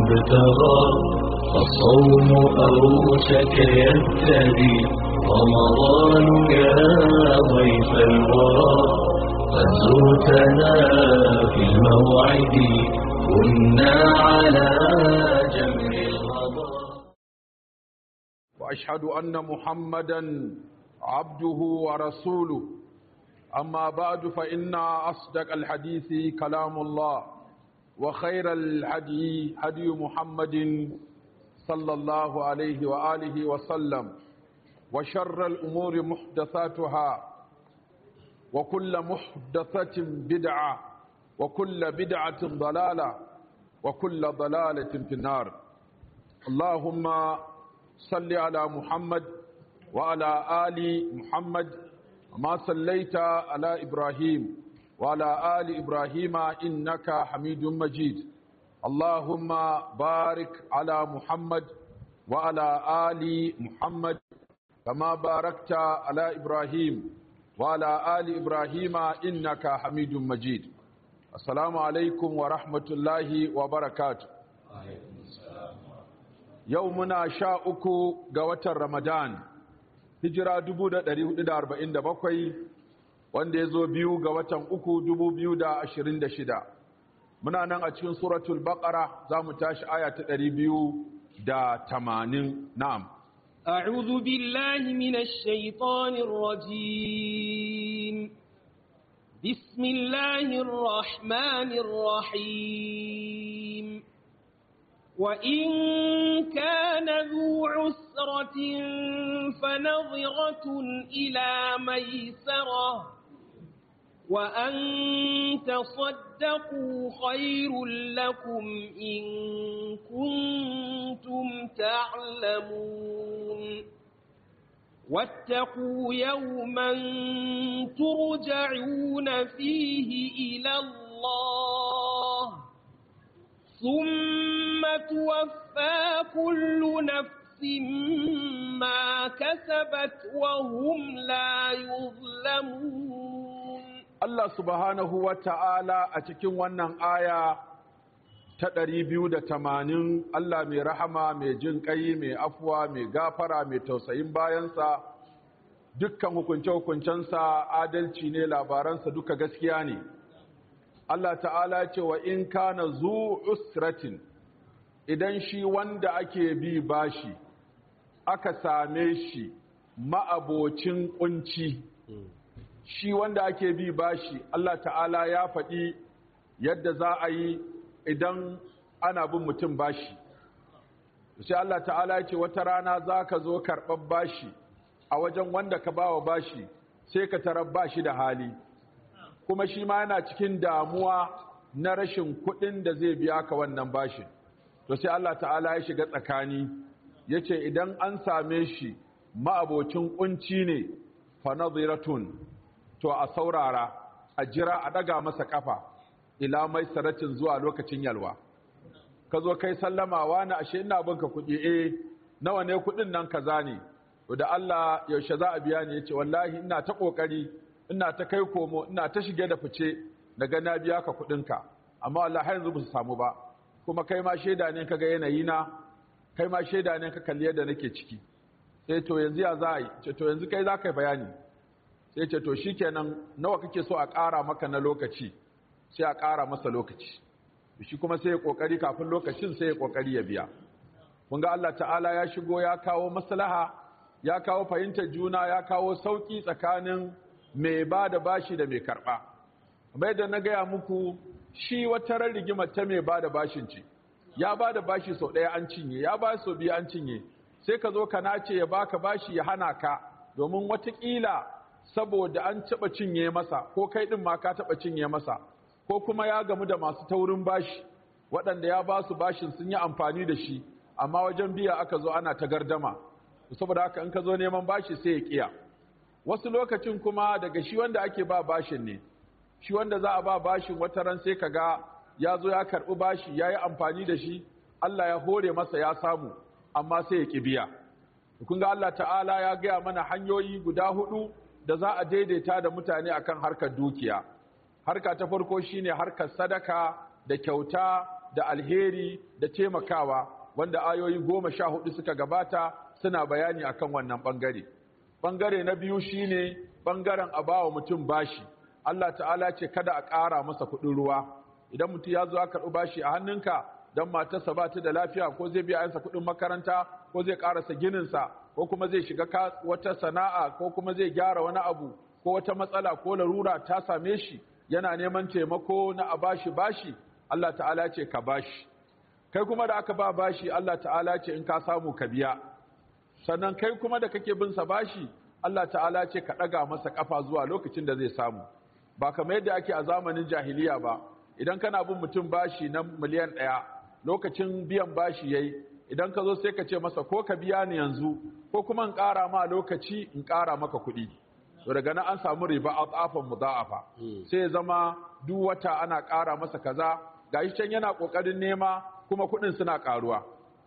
ابتغى الصوم أوشك يبتدي رمضان يا ضيف الورى قد زرتنا في الموعد كنا على جمر الغضا وأشهد أن محمدا عبده ورسوله أما بعد فإن أصدق الحديث كلام الله وخير الهدي هدي محمد صلى الله عليه وآله وسلم وشر الأمور محدثاتها وكل محدثة بدعة وكل بدعة ضلالة وكل ضلالة في النار. اللهم صل على محمد وعلى آل محمد ما صليت على إبراهيم وعلى آل إبراهيم إنك حميد مجيد. اللهم بارك على محمد وعلى آل محمد كما باركت على إبراهيم وعلى آل إبراهيم إنك حميد مجيد. السلام عليكم ورحمة الله وبركاته. يومنا شاءك قوة رمضان hijira 1447 wanda ya zo biyu ga watan 3 2026. Muna nan a cikin suratul baqara za mu tashi aya ta 280. Na'am. أعوذ بالله من الشيطان الرجيم. بسم الله الرحمن الرحيم. وإن كان ذو عسرة فنظرة إلى ميسرة وأن تصدقوا خير لكم إن كنتم تعلمون واتقوا يوما ترجعون فيه إلى الله ثم توفى كل نفس ما كسبت وهم لا يظلمون. الله سبحانه وتعالى أتكين wannan aya ta 280 Allah mai rahama mai jin kai mai afwa mai gafara mai tausayin bayansa dukkan hukunce-hukuncensa adalci ne labaransa duka gaskiya ne. Allah ta'ala ce wa in kana zu usratin idan shi wanda ake bi bashi aka same shi ma'abocin kunci shi wanda ake bi bashi Allah ta'ala ya faɗi yadda za a yi idan ana bin mutum bashi sai Allah ta'ala ya ce wata rana za ka zo karɓar bashi a wajen wanda ka bawa bashi sai ka tarar bashi da hali kuma shi ma yana cikin damuwa na rashin kuɗin da zai biya ka wannan bashin to sai Allah ta'ala ya shiga tsakani yace idan an same shi ma'abocin kunci ne fa nadhiratun to a saurara a jira a daga masa kafa ila mai saratin zuwa lokacin yalwa ka zo kai sallama wani ashe ina binka kuɗi nawa ne kuɗin nan kaza ne to da Allah yaushe za a biya ni yace wallahi ina ta kokari ina ta kai komo ina ta shige da fice daga na biya ka kudinka amma Allah har yanzu ba su samu ba kuma kai ma sheda ne kaga yanayi na kai ma sheda ne ka kalli yadda nake ciki sai to yanzu ya za a yi ce to yanzu kai za ka yi bayani sai ce to shikenan nawa kake so a ƙara maka na lokaci sai a ƙara masa lokaci shi kuma sai ya kokari kafin lokacin sai ya kokari ya biya kun ga Allah ta'ala ya shigo ya kawo maslaha ya kawo fahimtar juna ya kawo sauki tsakanin mai ba da bashi da mai karɓa. Bai da na gaya muku shi wata ran rigimar ta mai ba da bashin ce, ya ba da bashi sau ɗaya an cinye, ya ba sau biyu an cinye, sai ka zo ka nace ya baka bashi ya hana ka, domin watakila saboda an taɓa cinye masa, ko kai ɗin ma ka taɓa cinye masa, ko kuma ya gamu da masu taurin bashi, waɗanda ya ba su bashin sun yi amfani da shi, amma wajen biya aka zo ana ta gardama, saboda haka in ka zo neman bashi sai ya ƙiya. Wasu lokacin kuma daga shi wanda ake ba bashin ne shi wanda za a ba bashin wata ran sai kaga ya zo ya karɓi bashi ya yi amfani da shi Allah ya hore masa ya samu amma sai ya ƙi biya. Kun ga Allah ta'ala ya gaya mana hanyoyi guda 4 da za a daidaita da mutane akan harkar dukiya. Harka ta farko shine harkar sadaka da kyauta da alheri da taimakawa, wanda ayoyi 14 suka gabata suna bayani akan wannan bangare. Bangare na biyu shine bangaren abawa mutum bashi. Allah ta'ala ce kada a ƙara masa kuɗin ruwa. Idan mutum ya zo aka karɓi bashi a hannunka don matarsa ba ta da lafiya, ko zai biya yansa kuɗin makaranta, ko zai ƙarasa gininsa, ko kuma zai shiga wata sana'a, ko kuma zai gyara wani abu, ko wata matsala ko larura ta same shi, yana neman taimako na a bashi, Allah ta'ala ce ka bashi. Kai kuma da aka ba bashi, Allah ta'ala ce in ka samu ka biya. Sannan kai kuma da kake bin sa bashi, Allah ta'ala ce ka ɗaga masa ƙafa zuwa lokacin da zai samu. Ba kamar yadda ake a zamanin jahiliya ba, idan kana bin mutum bashi na miliyan 1, lokacin biyan bashi yayi, idan ka zo sai ka ce masa ko ka biya ni yanzu, ko kuma in ƙara ma lokaci in ƙara maka kuɗi. To daga nan an samu riba at'afan mudha'afa. Sai ya zama duk wata ana ƙara masa kaza, gashi can yana ƙoƙarin nema kuma kuɗin suna ƙaruwa.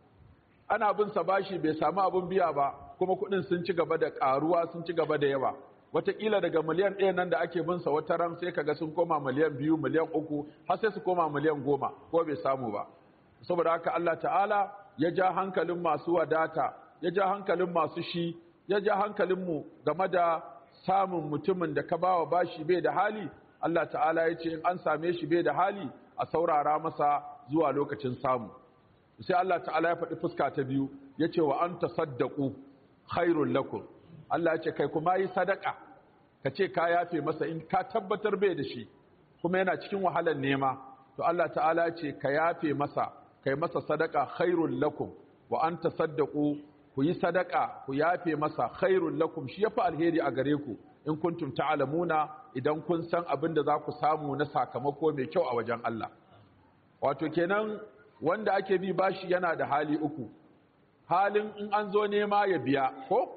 Ana bin sa bashi bai samu abin biya ba, kuma kuɗin sun ci gaba da ƙaruwa, sun ci gaba da yawa. Wataƙila daga miliyan 1 nan da ake bin sa wata ran sai kaga sun koma miliyan 2, miliyan 3, har sai su koma miliyan 10 ko bai samu ba. Saboda haka Allah ta'ala ya ja hankalin masu wadata, ya ja hankalin masu shi, ya ja hankalinmu game da samun mutumin da ka bawa bashi bai da hali. Allah ta'ala ya ce in an same shi bai da hali a saurara masa zuwa lokacin samu. Sai Allah ta'ala ya faɗi fuska ta biyu, ya ce wa an tasaddaqu khairul lakum. Allah ya ce kai kuma yi sadaka, ka ce ka yafe masa in ka tabbatar bai da shi kuma yana cikin wahalar nema, to Allah ta'ala ya ce ka yafe masa, kai masa sadaka khairul lakum. Wa an tasaddaqu, ku yi sadaka ku yafe masa khairul lakum, shi yafi alheri a gare ku in kuntum ta'lamuna, idan kun san abin da za ku samu na sakamako mai kyau a wajen Allah. Wato kenan wanda ake bi bashi yana da hali uku. Halin in an zo nema ya biya, ko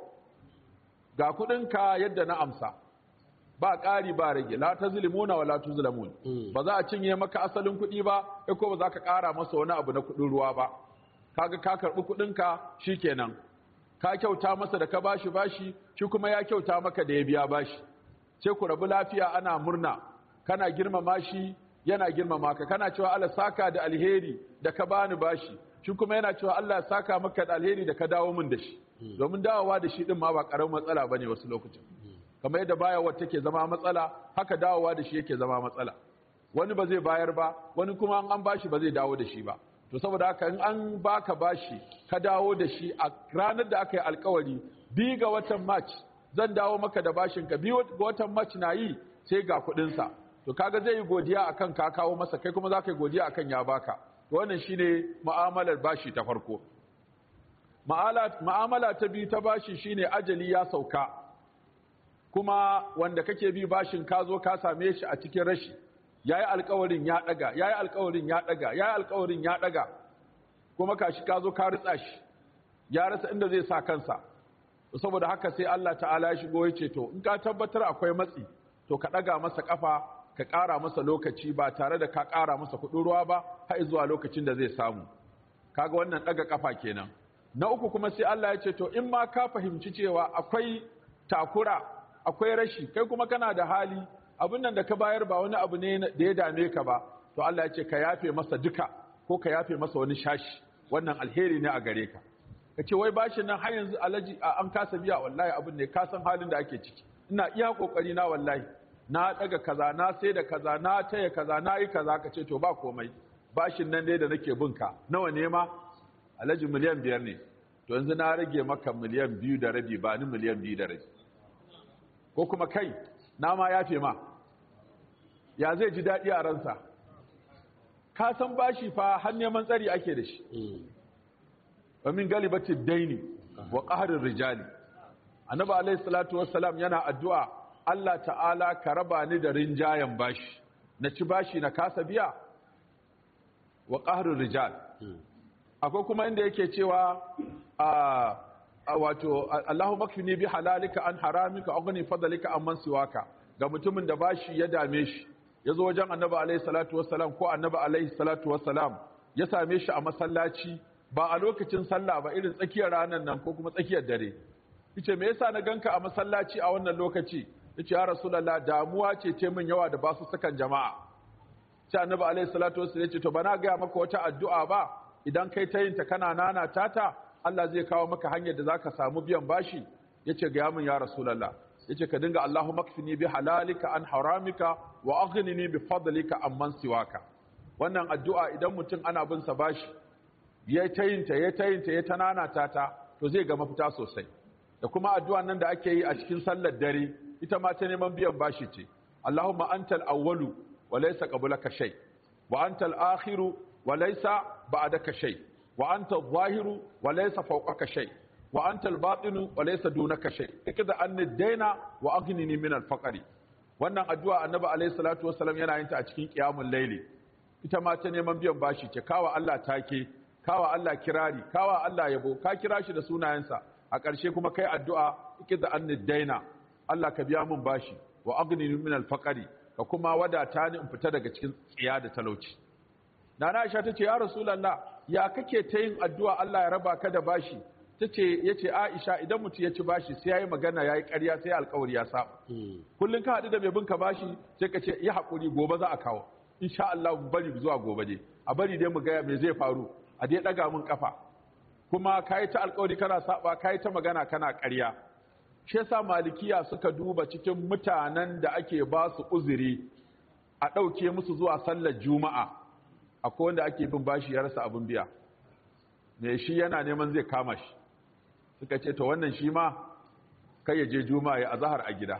ga kudinka yadda na amsa, ba ƙari ba rage, la tazlimuna wa la tuzlamun. Ba za a cinye maka asalin kuɗi ba, ko ba za ka ƙara masa wani abu na kuɗin ruwa ba. Kaga ka karɓi kuɗinka shikenan, ka kyauta masa da ka bashi, shi kuma ya kyauta maka da ya biya bashi. Sai ku rabu lafiya, ana murna, kana girmama shi, yana girmama ka, kana cewa Allah saka da alheri da ka bani bashi, shi kuma yana cewa Allah saka maka da alheri da ka dawo min da shi. Domin dawowa da shi din ma ba karamin matsala bane wasu lokacin. Kamar yadda bayarwa take zama matsala, haka dawowa da shi yake zama matsala. Wani ba zai bayar ba, wani kuma an bashi ba zai dawo da shi ba. To saboda haka in an baka bashi ka dawo da shi a ranar da aka yi alkawari, 2 ga watan March zan dawo maka da bashin ka, 2 ga watan March na yi sai ga kuɗin sa. To kaga zai yi godiya akan ka kawo masa, kai kuma za ka yi godiya akan ya baka. To wannan shine mu'amalar bashi ta farko. Ma'amala ta biyu ta bashi shine ajali ya sauka, kuma wanda kake bi bashin ka zo ka same shi a cikin rashi, yayi alƙawarin ya daga, yayi alƙawarin ya daga, yayi alƙawarin ya daga, kuma kashi ka zo ka ritsa shi, ya rasa inda zai sa kansa. Saboda haka sai Allah ta'ala ya shigo ya ce to in ka tabbatar akwai matsi, to ka daga masa kafa, ka ƙara masa lokaci ba tare da ka ƙara masa kuɗin ruwa ba har zuwa lokacin da zai samu. Kaga wannan daga kafa kenan. Na uku kuma sai Allah ya ce to in ma ka fahimci cewa akwai takura, akwai rashi, kai kuma kana da hali, abin nan da ka bayar ba wani abu ne da ya dame ka ba, to Allah ya ce ka yafe masa duka ko ka yafe masa wani shashi, wannan alheri ne a gare ka. Ka ce wai bashin nan har yanzu alaji an kasa biya, wallahi abin ne ka san halin da ake ciki, ina iya kokari na wallahi, na daga kaza, na sai da kaza, na taya kaza, na yi kaza. Ka ce to ba komai, bashin nan dai da nake binka nawa ne ma, alaji miliyan 5 ne, to yanzu na rage maka miliyan 2 da rabi, ba ni miliyan 2 da rabi. Ko kuma kai na ma yafe ma, ya zai ji daɗi a ransa. Ka san bashi fa har neman tsari ake da shi. Wa min galibatid daini wa qahrir rijali. Annabi alayhi salatu wassalam yana addu'a, Allah ta'ala ka raba ni da rinjayen bashi, na ci bashi na kasa biya, wa qahrir rijal. Akwai kuma inda yake cewa wato Allahumma kfini bi halalika an haramika aghni fadlika amman siwaka, ga mutumin da bashi ya dame shi, yazo wajen Annabi alayhi salatu wassalam, ko Annabi alayhi salatu wassalam ya same shi a masallaci, ba a lokacin sallah ba, irin tsakiyar ranar nan ko kuma tsakiyar dare. Yace me yasa na ganka a masallaci a wannan lokaci? Yace ya Rasulullah, damuwa ce min yawa da basu sakan jama'a. sai annabi alaihi salatu wasallam ya ce to bana ga maka wata addu'a ba idan kai ta yin ta kana nana tata Allah zai kawo maka hanyar da zaka samu biyan bashi yace ga yamin ya rasulullah yace ka dinga Allahumma kfini bi halalika an haramika wa aghnini bi fadlika amman siwaka. Wannan addu'a idan mutum ana bin sa bashi ya tayinta ya tanana tata to zai ga mafita sosai. Da kuma addu'a nan da ake yi a cikin sallar dare ita ma ta neman biyan bashi ce. Allahumma antal awwalu wa laysa qablaka shay wa antal akhiru wa laysa ba'daka shay wa antal zahiru wa laysa fawqaka shay wa antal batinu wa laysa dunaka shay ikida anni daina wa aghnini min al-faqri. Wannan addu'a annabi alayhi salatu wasallam yana yin ta a cikin qiyamul layli. Ita ma ta neman biyan bashi ce, kawa Allah take, kawa Allah kirari, kawa Allah yabo, ka kira shi da sunayensa, a ƙarshe kuma kai addu'a ike da anni daina, Allah ka biya mun bashi, wa aghnini min al-faqri, ka kuma wadata ni in fita daga cikin tsiya da talauci. Nana Aisha tace ya Rasulullah, ya kake ta yin addu'a Allah ya raba ka da bashi? Yace Aisha idan mutum ya ci bashi sai yayi magana yayi ƙarya sai alƙawari ya saba. Kullun ka haɗu da mai binka bashi sai ka ce yi haƙuri gobe za a kawo. Insha Allah bari zuwa gobe dai a bari dai mu ga me zai faru a dai daga mun kafa kuma kai ta alƙawari kana saba kai ta magana kana ƙarya. Shi yasa malikiya suka duba cikin mutanen da ake ba su uzuri a ɗauke musu zuwa sallar juma'a akwai wanda ake bin bashi ya rasa abin biya me shi yana neman zai kama shi suka ce to wannan shi ma kai ya je juma'a ya azhar a gida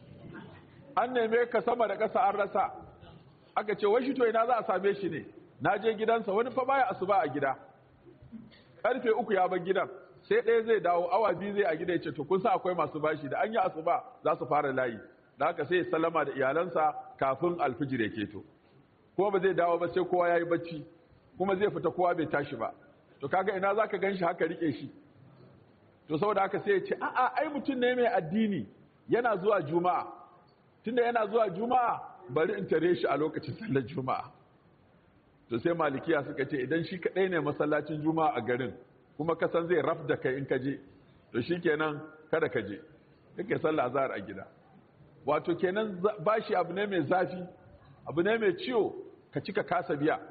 an neme ka sama da ƙasa an rasa aka ce wai shi to ina za a same shi ne na je gidansa wani fa baya asuba a gida karfe 3 ya bar gidan sai ɗaya zai dawo awa 2 zai a gida ya ce to kun sa akwai masu bashi da an yi asuba za su fara layi da haka sai ya sallama da iyalansa kafin alfijir ya keto kuma ba zai dawo ba sai kowa ya yi bacci kuma zai fita kowa bai tashi ba to kaga ina za ka gan shi haka rike shi to saboda haka sai ya ce a'a ai mutum ne mai addini yana zuwa juma'a tunda yana zuwa juma'a bari in tare shi a lokacin sallar juma'a to sai malikiya suka ce idan shi kadai ne masallacin juma'a a garin kuma ka san zai raf da kai in ka je to shikenan kada ka je kake sallar azhar a gida wato kenan bashi abu ne mai zafi abu ne mai ciwo ka cika kasa biya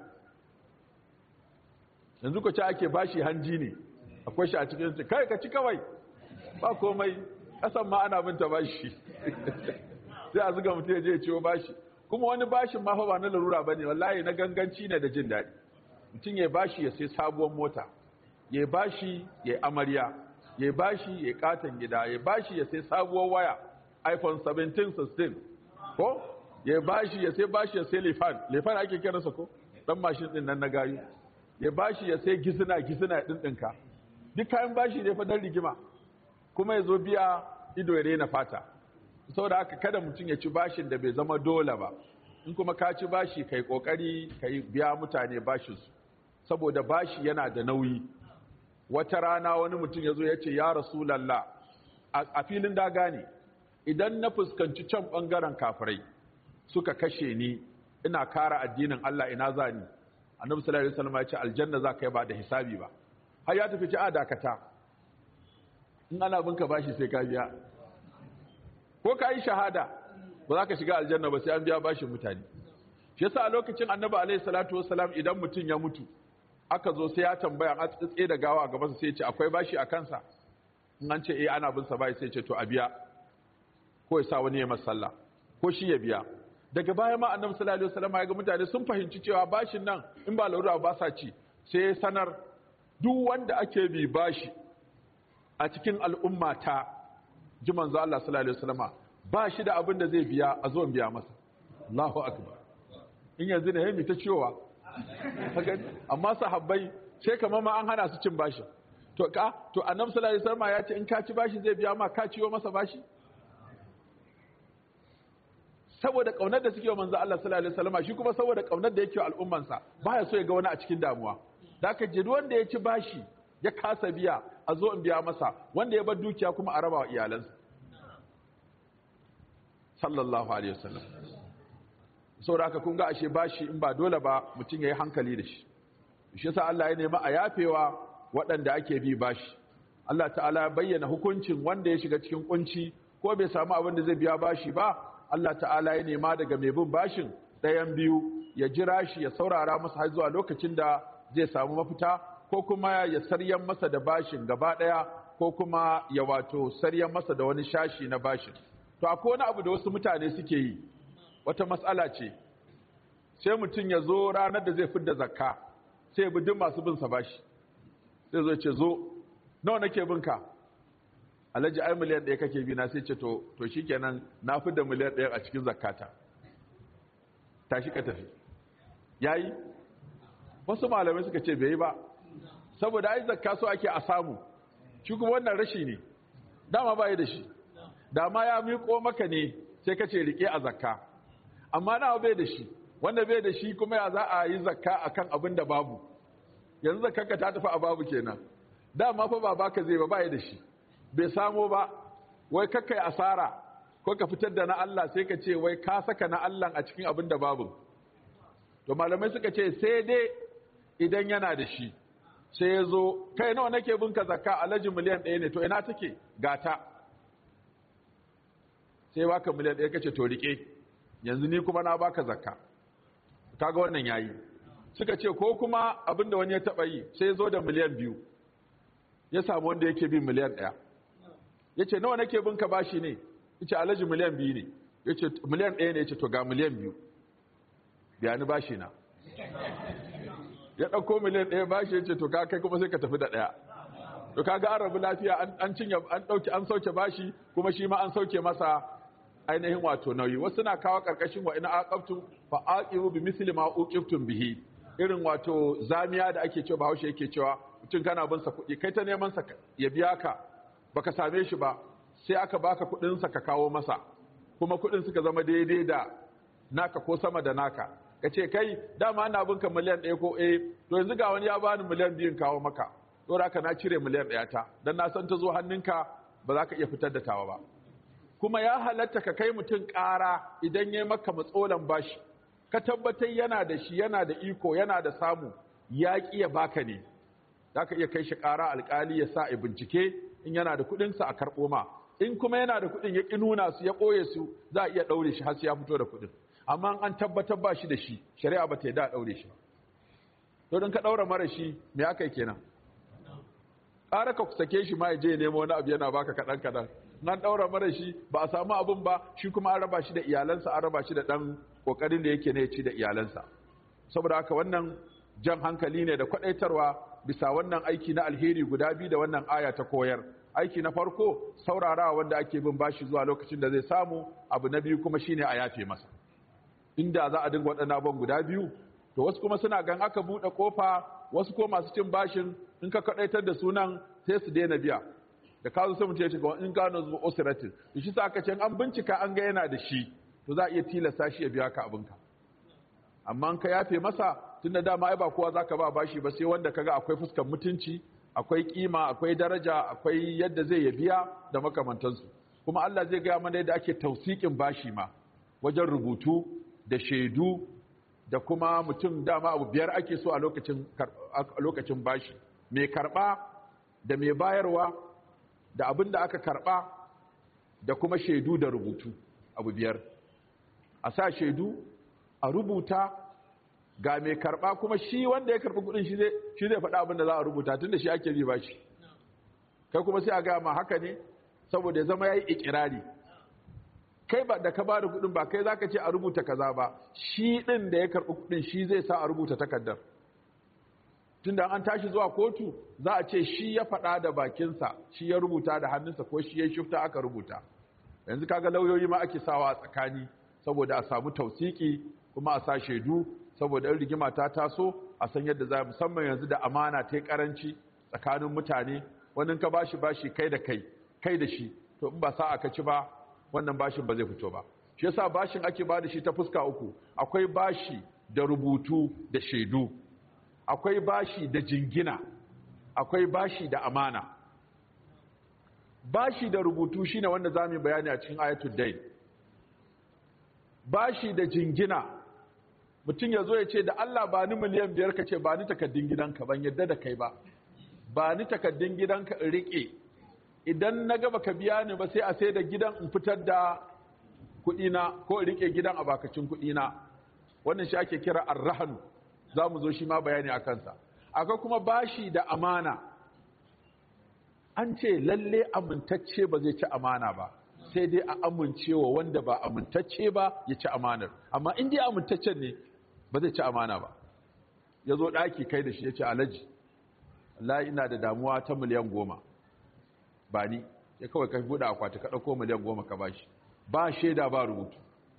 yanzu ko ce ake bashi hanji ne akwai shi a cikin su kai ka ci kawai ba komai kasan ma ana binta bashi sai a zuga mutum ya je ya ciwo bashi kuma wani bashin ma fa ba na larura bane wallahi na ganganci ne da jin daɗi mutum ya bashi ya sai sabuwar mota ya bashi ya amarya ya bashi ya katon gida ya bashi ya sai sabuwar waya iPhone 17 16 ko ya bashi ya sai lefan ake kiransa ko dan mashin din nan na gayu ya bashi ya sai gizina ɗinɗinka duk kayan bashi ne fa dan rigima kuma ya zo biya ido ya rena fata saboda haka kada mutum ya ci bashin da bai zama dole ba in kuma ka ci bashi kai kokari kai biya mutane bashin su saboda bashi yana da nauyi wata rana wani mutum ya zo ya ce ya Rasulallah a filin daga ne idan na fuskanci can bangaren kafirai suka kashe ni ina kara addinin Allah ina zani annabi sallallahu alaihi wasallam ya ce aljanna za ka yi ba da hisabi ba har ya tafi ci a dakata in ana binka bashi sai ka biya ko ka yi shahada ba za ka shiga aljanna ba sai an biya bashin mutane shi yasa a lokacin annabi alaihi salatu wasalam idan mutum ya mutu aka zo sai ya tambaya a tsaye da gawa a gabansa sai ya ce akwai bashi a kansa in an ce eh ana bin sa bai sai ya ce to a biya ko ya sa wani ya masa sallah ko shi ya biya daga baya ma annabi sallallahu alaihi wasallam ya ga mutane sun fahimci cewa bashin nan in ba larura ba sa ci sai ya sanar duk wanda ake bi bashi a cikin al'umma ta ji manzo Allah sallallahu alaihi wasallama ba shi da abin da zai biya a zo biya masa Allahu akbar in yanzu ne yayi ta ciwowa amma sahabbai sai kamar ma an hana su cin bashi to annabi sallallahu alaihi wasallama ya ce in ka ci bashi zai biya ma ka ciwo masa bashi saboda kaunar da suke wa manzo Allah sallallahu alaihi wasallama shi kuma saboda kaunar da yake wa al'ummansa baya so ya ga wani a cikin damuwa da aka ji wanda ya ci bashi ya kasa biya a zo in biya masa wanda ya bar dukiya kuma a raba wa iyalansa sallallahu alaihi wasallam saboda haka kun ga ashe bashi in ba dole ba mutum yayi hankali da shi shi yasa Allah ya nemi a yafewa waɗanda ake bi bashi Allah ta'ala ya bayyana hukuncin wanda ya shiga cikin kunci ko bai samu abin da zai biya bashi ba Allah ta'ala ya nema daga mai bin bashin ɗayan biyu ya jira shi ya saurara masa har zuwa lokacin da zai samu mafita, ko kuma ya saryan masa da bashin gaba ɗaya, ko kuma ya wato saryan masa da wani shashi na bashin. To akwai wani abu da wasu mutane suke yi, wata matsala ce, sai mutum ya zo ranar da zai fidda zakka, sai ya bi duk masu bin sa bashi, sai zo ce zo nawa nake bin ka, alhaji ai miliyan 1 kake bi na, sai ce to shikenan na fidda miliyan 1 a cikin zakkata, tashi ka tafi. Yayi? Wasu malamai suka ce bai yi ba, saboda ai zakka so ake a samu, shi kuma wannan rashi ne, dama ba yi da shi, dama ya miƙo maka ne sai ka ce rike a zakka, amma nawa bai da shi, wanda bai da shi kuma ya za a yi zakka akan abin da babu. Yanzu zakkarka ta tafi a babu kenan, dama fa ba baka zai ba yi da shi, bai samo ba, wai kakkai asara ko ka fitar da na Allah sai ka ce wai ka saka na Allah a cikin abin da babu. To malamai suka ce sai dai idan yana da shi, sai ya zo kai nawa nake bin ka zakka, alhaji miliyan 1 ne, to ina take, gata, sai baka miliyan 1 kace to rike, yanzu ni kuma na baka zakka, kaga wannan yayi. Suka ce ko kuma abinda wani ya taba yi, sai ya zo da miliyan 2, ya samu wanda yake bin miliyan 1, yace nawa nake bin ka bashi ne, yace alhaji miliyan 2 ne, yace miliyan 1 ne, yace to ga miliyan 2 biya ni bashi na. Ya ɗauko miliyan 1 bashi, yace to ka kai kuma sai ka tafi da 1. To kaga an rabu lafiya, an cinye, an sauke bashi, kuma shi ma an sauke masa ainihin wato nauyi. Wasu na kawo karkashin wa ina aqabtum fa aqibu bi misli ma uqibtum bihi, irin wato zamiya da ake cewa Bahaushe yake cewa mutum kana bin sa kuɗi, kai ta neman sa ya biya ka, baka same shi ba, sai aka baka kuɗin sa ka kawo masa, kuma kuɗin suka zama daidai da naka ko sama da naka, ka ce kai dama ana bin ka miliyan 1 ko to yanzu ga wani ya bani miliyan 2 kawo maka, to haka na cire miliyan 1 ta, dan na san ta zo hannunka ba za ka iya fitar da tawa ba. Kuma ya halatta ka kai mutum ƙara idan ya maka matsolan bashi, ka tabbatar yana da shi, yana da iko, yana da samu, ya ƙi ya baka ne, za ka iya kai shi ƙara, alƙali ya sa a bincike, in yana da kuɗinsa a karɓo ma, in kuma yana da kuɗin ya ƙi nuna su, ya ɓoye su, za a iya ɗaure shi har sai ya fito da kuɗin. Amma an tabbatar ba shi da shi, shari'a ba ta yi da ɗaure shi ba. To don ka ɗaura mara shi, me aka yi kenan? Ƙara ka sake shi ma ya je nemo wani abu yana baka kaɗan kaɗan. Nan ɗaura mara shi ba a samu abin ba, shi kuma an raba shi da iyalansa, an raba shi da ɗan ƙoƙarin da yake ne ya ci da iyalansa. Saboda haka wannan jan hankali ne da kwaɗaitarwa bisa wannan aiki na alheri guda biyu da wannan aya ta koyar. Aiki na farko, saurarawa wanda ake bin bashi zuwa lokacin da zai samu, abu na biyu kuma shine a yafe masa. Inda za a dinga waɗannan abubuwan guda biyu, to wasu kuma suna gan aka buɗe ƙofa, wasu ko masu cin bashin in ka kaɗaitar da sunan sai su daina biya. Da ka zo sai mutum ya ce in gano zuwa osiratin, da shi sa aka ce an bincika an ga yana da shi, to za a iya tilasta shi ya biya ka abinka. Amma an ka yafe masa, tun da dama ai ba kowa za ka ba bashi ba, sai wanda kaga akwai fuskar mutunci, akwai kima, akwai daraja, akwai yadda zai ya biya da makamantansu. Kuma Allah zai gaya mana yadda ake tausikin bashi ma, wajen rubutu da shaidu da kuma mutum, dama abu 5 ake so a lokacin bashi, mai karɓa da mai bayarwa da abin da aka karɓa da kuma shaidu da rubutu, abu 5. A sa shaidu, a rubuta, ga mai karɓa kuma shi wanda ya karɓi kuɗin shi zai faɗa abin da za a rubuta, tun da shi ake bi bashi. Kai kuma sai a gaya ma haka ne, saboda ya zama ya yi ikirari. Kai ba da ka ba da kuɗin ba kai za ka ce a rubuta kaza ba, shi ɗin da ya karɓi kuɗin shi zai sa a rubuta takardar. Tunda an tashi zuwa kotu za a ce shi ya faɗa da bakinsa, shi ya rubuta da hannunsa, ko shi ya shifta aka rubuta. Yanzu kaga lauyoyi ma ake sawa a tsakani saboda a samu tausiki, kuma a sa shaidu saboda in rigima ta taso a san yadda za, musamman yanzu da amana ta yi karanci tsakanin mutane, wani ka bashi kai da kai da shi, to in ba sa aka ci ba wannan bashin ba zai fito ba. Shi yasa bashin ake ba da shi ta fuska 3, akwai bashi da rubutu da shaidu, akwai bashi da jingina, akwai bashi da amana. Bashi da rubutu shine wanda zamu yi bayani a cikin ayatul dayn. Bashi da jingina, mutum ya zo ya ce da Allah ba ni miliyan 5, ka ce ba ni takaddun gidanka, ban yadda da kai ba ni takaddun gidanka in rike, idan na ga baka biya ni ba sai a sai da gidan in fitar da kuɗina, ko in rike gidan a bakacin kuɗina. wannan shi ake kira ar-rahn, za mu zo shi ma bayani a kansa. Akwai kuma bashi da amana. An ce lalle amintacce ba zai ci amana ba, sai dai a amincewa wanda ba amintacce ba ya ci amanar. Amma in dai amintaccen ne ba zai ci amana ba. Ya zo ɗaki kai da shi ya ce Alhaji, Allah ina da damuwa ta miliyan 10 ba ni, ya kawai ka buɗe akwati ka ɗauko miliyan 10 ka bashi, ba shaida ba rubutu.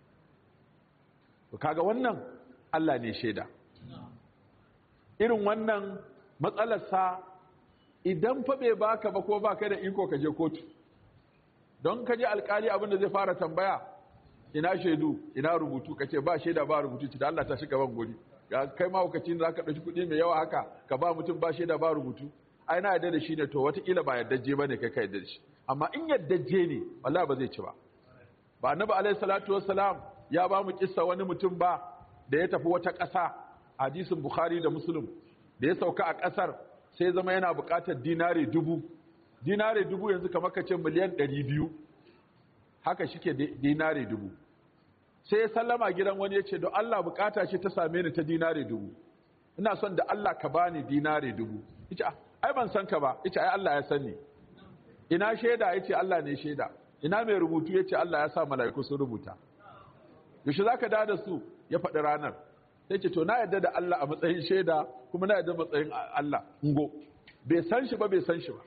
Kaga wannan Allah ne shaida. Irin wannan matsalarsa idan fa bai baka ba ko baka da iko ka je kotu, don ka je alkali abinda zai fara tambaya ina shaidu ina rubutu, ka ce ba shaida ba rubutu, da Allah ta shiga ban guri ya kai ma hukaci ne zaka dauki kuɗi mai yawa haka ka ba mutum ba shaida ba rubutu. Ai na yadda da shi ne, to wataƙila ba yaddaje ba ne kai ka yadda da shi, amma in yaddaje ne wallahi ba zai ci ba. Ba annabi alaihi salatu wassalam ya ba mu kissa wani mutum ba da ya tafi wata ƙasa, hadisin Bukhari da Muslim, da ya sauka a ƙasar sai zama yana buƙatar dinare 1000. Dinare 1000 yanzu kamar ka ce miliyan 200, haka shike dinare 1000. Sai ya sallama gidan wani ya ce don Allah buƙata ce ta same ni ta dinare 1000, ina son da Allah ka bani dinare 1000. Yace ai ban san ka ba. Yace ai Allah ya sani. Ina shaida? Yace Allah ne shaida. Ina mai rubutu? Yace Allah ya sa mala'iku su rubuta. Yaushe zaka da su? Ya faɗi ranar. Sai ce to na yarda da Allah a matsayin shaida, kuma na yarda matsayin Allah ngo. Bai san shi ba, bai san shi ba.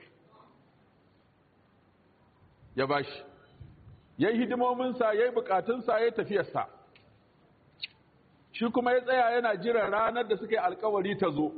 Ya bashi, yayi hidimominsa, yayi bukatunsa, yayi tafiyarsa. Shi kuma ya tsaya yana jiran ranar da suka yi alkawari ta zo.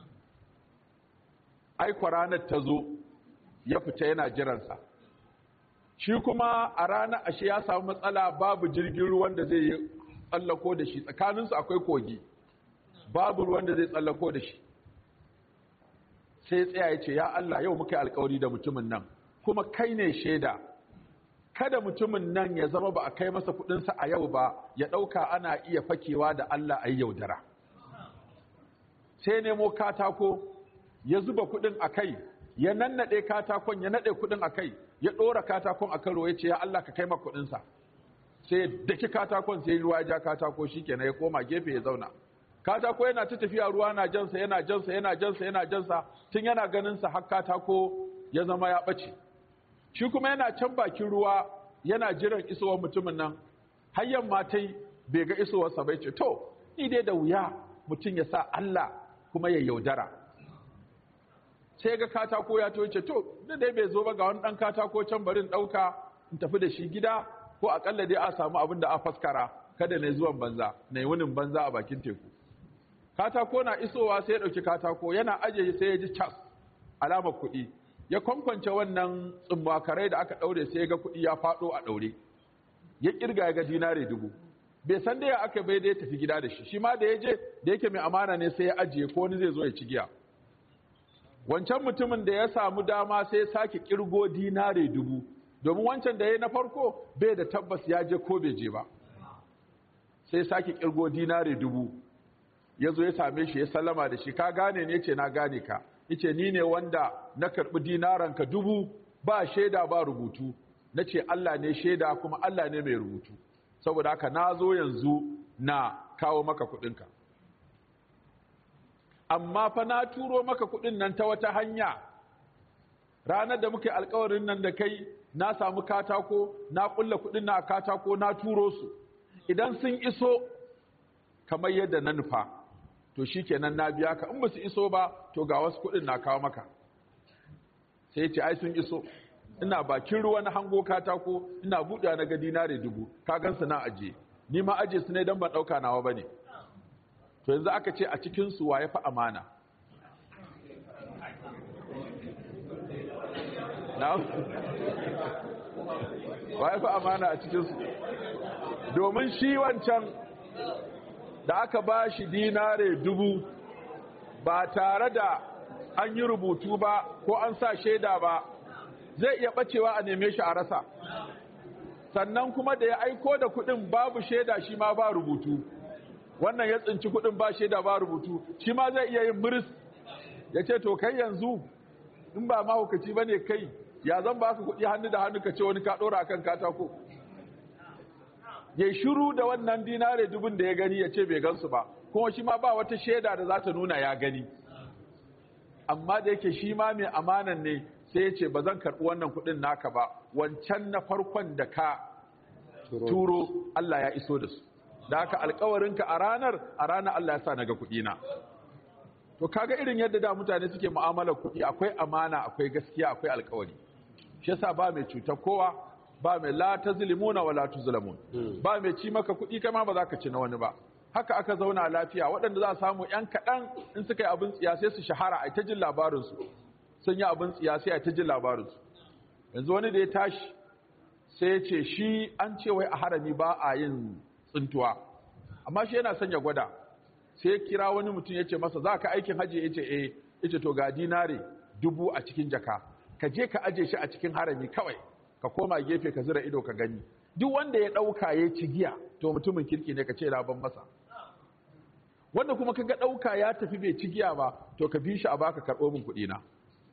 Aikwa ranar ta zo, ya fita yana jiransa. Shi kuma a ranar ashe ya samu matsala, babu jirgin ruwan da zai yi tsallako da shi, tsakaninsu akwai kogi, babu ruwan da zai tsallako da shi. Sai tsaya ya ce ya Allah, yau muka yi alkawari da mutumin nan, kuma kai ne shaida, kada mutumin nan ya zama ba a kai masa kudinsa a yau ba, ya ɗauka ana iya fakewa da Allah a yi yaudara. Sai nemo katako, ya zuba kudin a kai, ya nannaɗe katakon, ya naɗe kudin a kai, ya ɗora katakon a karo, ya ce ya Allah ka kai ma kudinsa. Sai daki katakon, sai ruwa ya ja katako, shi kenan ya koma gefe ya zauna. Katako yana ta tafiya, ruwa na jansa, yana jansa, yana jansa, yana jansa, tun yana ganinsa har katako ya zama ya ɓace. Shi kuma yana can bakin ruwa yana jiran isowar mutumin nan, har yamma tai bai ga isowarsa bai ce to ni dai da wuya mutum ya sa Allah kuma ya yaudara. Sai ga katako ya to ce to da dai bai zo ba, ga wani dan katako can barin dauka in tafi da shi gida, ko akalla dai a samu abin da a faskara, kada na zuwan banza, na yi wunin banza a bakin teku. Katako na isowa sai ya dauki katako, yana ajiye sai ya ji cas alamar kuɗi. Ya kwankwance wannan tsummakarai da aka ɗaure, sai ya ga kuɗi ya faɗo a ɗaure. Ya ƙirga ya ga dinare 1000. Bai san da ya aka bai da ya tafi gida da shi. Shi ma da ya je, da yake mai amana ne, sai ya ajiye ko wani zai zo ya ci giya. Wancan mutumin da ya samu dama sai ya sake ƙirgo dinare 1000. Domin wancan da ya yi na farko bai da tabbas ya je ko bai je ba. Sai ya sake ƙirgo dinare 1000. Ya zo ya same shi, ya sallama da shi, ka gane ne? Ce na gane ka. Yace ni ne wanda na karɓi dinaranka 1000 ba shaida ba rubutu. Nace Allah ne shaida kuma Allah ne mai rubutu. Saboda haka na zo yanzu na kawo maka kuɗinka. Amma fa na turo maka kuɗin nan ta wata hanya. Ranar da muke alƙawarin nan da kai, na samu katako, na ƙulla kuɗin na a katako, na turo su. Idan sun iso kamar yadda na nufa, to shi kenan na biya ka. In ba su iso ba, to ga wasu kuɗin na kawo maka. Sai ya ce ai sun iso, ina bakin ruwa na hango katako, ina buɗe na ga dinare 1000, ka gansu na ajiye, ni ma ajiye su ne don ban ɗauka nawa ba ne. To yanzu aka ce a cikinsu wa ya fi amana? Wa ya fi amana a cikinsu? Domin shi wancan da aka ba shi dinare 1000 ba tare da an yi rubutu ba ko an sa shaida ba, zai iya bacewa a neme shi a rasa. Sannan kuma da ya aiko da kudin babu shaida, shi ma ba rubutu. Wannan ya tsinci kudin ba shaida ba rubutu, shi ma zai iya yin muris ya ce to kai yanzu in ba mahaukaci ba ne kai, ya zan ba ka kudi hannu da hannu ka ce wani ka ɗora akan katako. ya shiru da wannan dinare 1000 da ya gani ya ce bai gansu ba, kuma shi ma ba wata shaida da za ta nuna ya gani. Amma da yake shi ma mai amanan ne sai ya ce ba zan karɓi wannan kuɗin naka ba, wancan na farkon da ka turo Allah ya iso da su, da haka alkawarinka a ranar Allah ya sa na ga kuɗina. To kaga irin yadda da mutane suke mu'amalar kuɗi, akwai amana, akwai gaskiya, akwai alkawari. Shi yasa ba mai cutar kowa, ba mai la tazlimuna wa la tuzlamun, ba mai ci maka kuɗi kai ma ba za ka ci na wani ba. Haka aka zauna lafiya. Waɗanda za a samu ƴan kaɗan in suka yi abin tsiya sai su shahara a ta jin labarinsu, sun yi abin tsiya sai a ta jin labarinsu. Yanzu wani da ya tashi sai ya ce shi an ce wai a harami ba a yin tsintuwa, amma shi yana son ya gwada. Sai ya kira wani mutum ya ce masa za ka aikin hajji? Ya ce eh. Ya ce to ga dinare 1000 a cikin jaka, ka je ka aje shi a cikin harami kawai, ka koma gefe ka zira ido ka gani, duk wanda ya ɗauka ya ci giya to mutumin kirki ne, ka ce na ban masa. Wanda kuma kaga ɗauka ya tafi bai ci giya ba, to ka bi shi a baka karɓo min kuɗi na.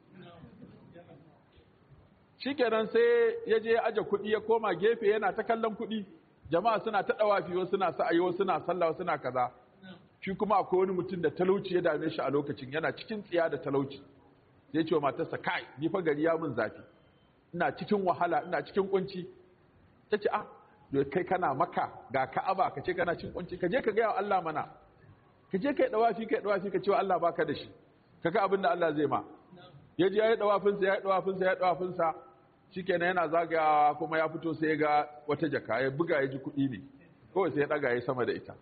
Shikenan sai ya je aje kuɗi ya koma gefe yana ta kallon kuɗi, jama'a suna ta ɗawafi, wasu suna sa'ayi, wasu suna sallah, wasu suna kaza. Shi kuma akwai wani mutum da talauci ya dame shi a lokacin, yana cikin tsiya da talauci. Sai ce wa matarsa, kai ni fa gari ya mun zafi, ina cikin wahala, ina cikin kunci. Ta ce kai kana Makka ga Ka'aba ka ce kana cikin kunci, ka je ka gaya wa Allah mana, ka je kai dawafi ka ce wa Allah baka da shi, kaga abin da Allah zai ma. Ya je ya yi dawafinsa shikenan yana zagayawa kuma ya fito sai ya ga wata jaka, ya buga ya ji kuɗi ne, kawai sai ya ɗaga ya sama da ita,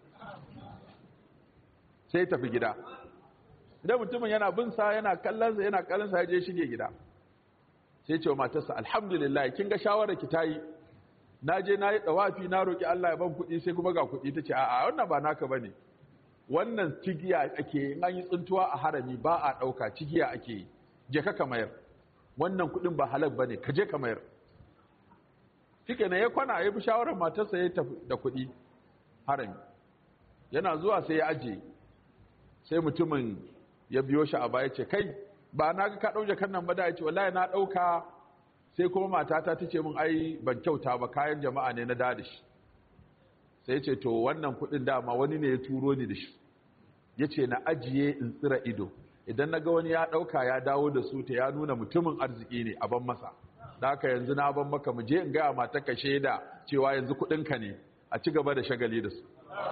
sai ya tafi gida. Idan mutumin yana bin sa yana kallonsa ya je shige gida, sai ce wa matarsa, alhamdulillah kin ga shawarar ki tayi, na je na yi dawafi na roki Allah ya ban kuɗi sai kuma ga kuɗi. Ta ce a'a wannan ba naka bane, wannan cigiya ake yi, an yi tsuntuwa a harami ba a ɗauka, cigiya ake yi, je ka mayar, wannan kuɗin ba halal bane, ka je ka mayar. Shikenan ya kwana ya bi shawarar matarsa ya tafi da kuɗi harami. Yana zuwa sai ya aje, sai mutumin ya biyo shi a baya ce, kai ba na ga ka ɗauke kan nan ba da? Ya ce wallahi na ɗauka, sai kuma matata ta ce min ai ban kyauta ba, kayan jama'a ne na da shi. Sai ce to wannan kuɗin dama wani ne ya turo ni da shi, ya ce na ajiye in tsira ido, idan na ga wani ya ɗauka ya dawo da su ta ya nuna mutumin arziki ne a ban masa, da haka yanzu na ban maka, mu je in gaya matarka shaida cewa yanzu kuɗinka ne, a ci gaba da shagali da su.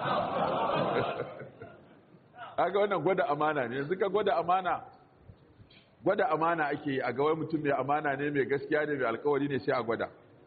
Kaga wannan gwada amana ne. Yanzu ka gwada amana ake yi, a ga wai mutum mai amana ne, mai gaskiya ne, mai alkawari ne, sai a gwada.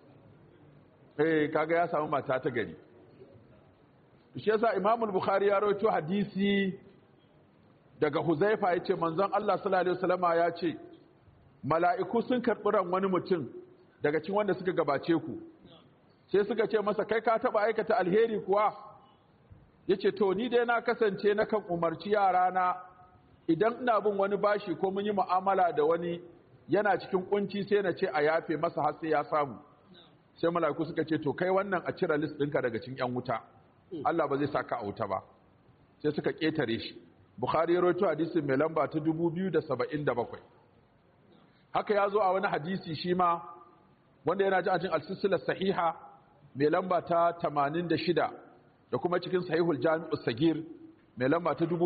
Kaga ya samu mata ta gari. Shi yasa Imam Bukhari ya rawaito hadisi daga Huzaifa, yace manzon Allah sallallahu alaihi wasallama ya ce mala'iku sun karɓi ran wani mutum daga cikin wanda suka gabace ku, sai suka ce masa, kai ka taba aikata alheri kuwa? Yace to ni dai na kasance na kan umarci yarana idan ina bin wani bashi ko mun yi mu'amala da wani yana cikin kunci sai na ce a yafe masa har sai ya samu. Sai mala'iku suka ce to kai wannan a cire list ɗinka daga cikin yan wuta, Allah ba zai saka a wuta ba. Sai suka ketare shi. Bukhari ya rawaito hadisin mai lamba ta 2077. Haka ya zo a wani hadisi shi ma wanda yana ji a cikin al-silsilah sahiha mai lamba ta 86 da kuma cikin sahihul jami'us sagir mai lamba ta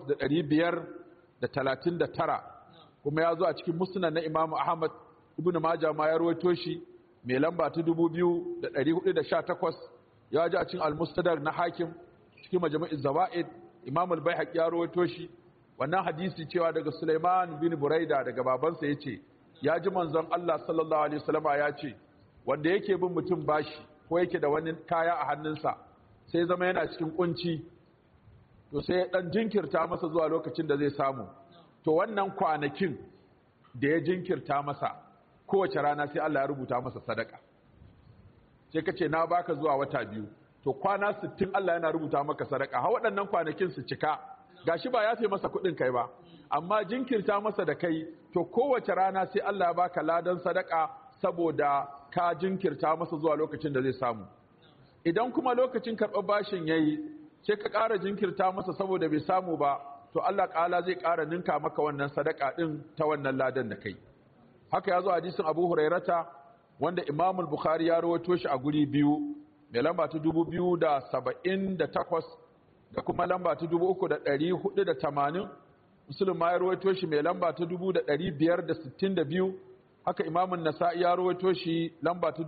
8539, kuma ya zo a cikin musnad na Imam Ahmad ibn Majah ma ya rawaito shi mai lamba ta 2418, ya ji a cikin al-Mustadrak na Hakim cikin Majmu'iz Zawaid, Imam al-Baihaqi ya rawaito shi. Wannan hadisi cewa daga Sulaiman bin Buraida daga babansa yace ya ji manzon Allah sallallahu alaihi wasallama ya ce wanda yake bin mutum bashi ko yake da wani kaya a hannunsa sai zama yana cikin kunci, to sai dan jinkirta masa zuwa lokacin da zai samu, to wannan kwanakin da ya jinkirta masa kowace rana sai Allah ya rubuta masa sadaka. Sai kace na baka zuwa wata 2, to kwana 60 Allah yana rubuta maka sadaka, har waɗannan kwanakin su cika, gashi ba ya fi masa kuɗin kai ba, amma jinkirta masa da kai, to kowace rana sai Allah ya baka ladan sadaka saboda ka jinkirta masa zuwa lokacin da zai samu. Idan kuma lokacin karɓar bashin yayi sai ka ƙara jinkirta masa saboda bai samu ba, to Allah ƙala zai ƙara ninka maka wannan sadaka ɗin ta wannan ladan da kai. Haka ya zo hadisin Abu Hurairata wanda Imam Bukhari ya rawaito shi a guri biyu, mai lamba ta 2078 da kuma lamba ta 3480. Muslim ma ya rawaito shi mai lamba ta 1562. Haka Imam Nasa'i ya rawaito shi lamba ta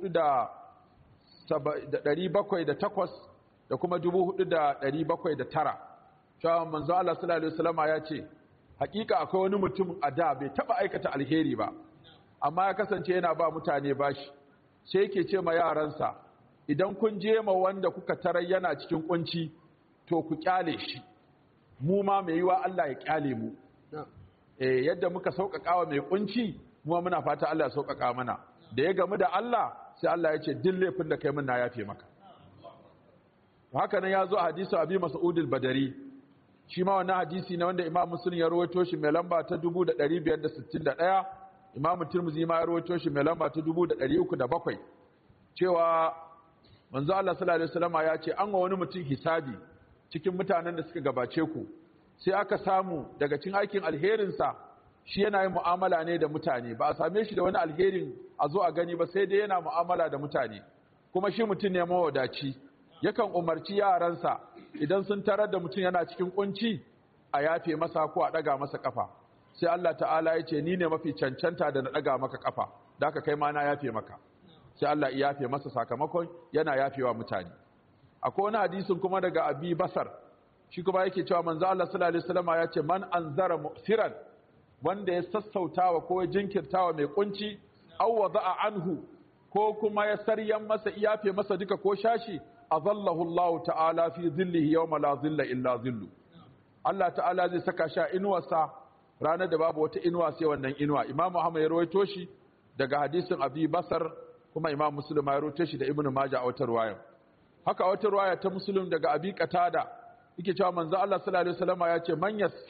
4708 da kuma 4709. Cewa manzo Allah sallallahu alaihi wasallam ya ce hakika akwai wani mutum a da bai taba aikata alheri ba, amma ya kasance yana ba mutane bashi. Sai yake ce ma yaransa, idan kun je ma wanda kuka tarar yana cikin kunci to ku kyale shi, mu ma mai yiwa Allah ya kyale mu. Yadda muka sauƙaƙa wa mai kunci, mu muna fata Allah ya sauƙaƙa mana. Da ya gamu da Allah, sai Allah ya ce duk laifin da kai min na yafe maka. Haka nan ya zo a hadisi Abi Mas'ud al-Badri, shi ma wannan hadisi ne wanda Imam Muslim ya rawaito shi mai lamba ta 1561, Imam Tirmidhi ma ya rawaito shi mai lamba ta 1307, cewa manzo Allah sallallahu alaihi wasallam ya ce an ga wani mutum hisabi cikin mutanen da suka gabace ku, sai aka samu daga cikin aikin alherinsa shi yana yin mu'amala ne da mutane, ba a same shi da wani alherin a zo a gani ba, sai dai yana mu'amala da mutane, kuma shi mutum ne mawadaci. Yakan umarci yaransa idan sun tarar da mutum yana cikin kunci a yafe masa ko a daga masa kafa. Sai Allah ta'ala ya ce ni ne mafi cancanta da na daga maka kafa, da aka kai ma na yafe maka. Sai Allah ya yafe masa sakamakon yana yafewa mutane. Akwai wani hadisin kuma daga Abi Basar, shi kuma yake cewa manzo Allah sallallahu alaihi wasallam ya ce man anzara mu'siran, wanda ya sassautawa ko ya jinkirtawa mai kunci, aw wada'a anhu, ko kuma ya saryan masa iyafe masa duka ko shashi, azallahu Allah ta'ala fi zillihi yawma la zilla illa zillu. Allah ta'ala zai saka shi a inuwarsa ranar da babu wata inuwa sai wannan inuwa. Imam Ahmad ya rawaito shi daga hadisin Abi Basar, kuma Imam Muslim ya rawaito shi da Ibn Majah a wata riwaya. Haka wata riwaya ta Muslim daga Abi Qatada yake cewa manzo Allah sallallahu alaihi wasallam ya ce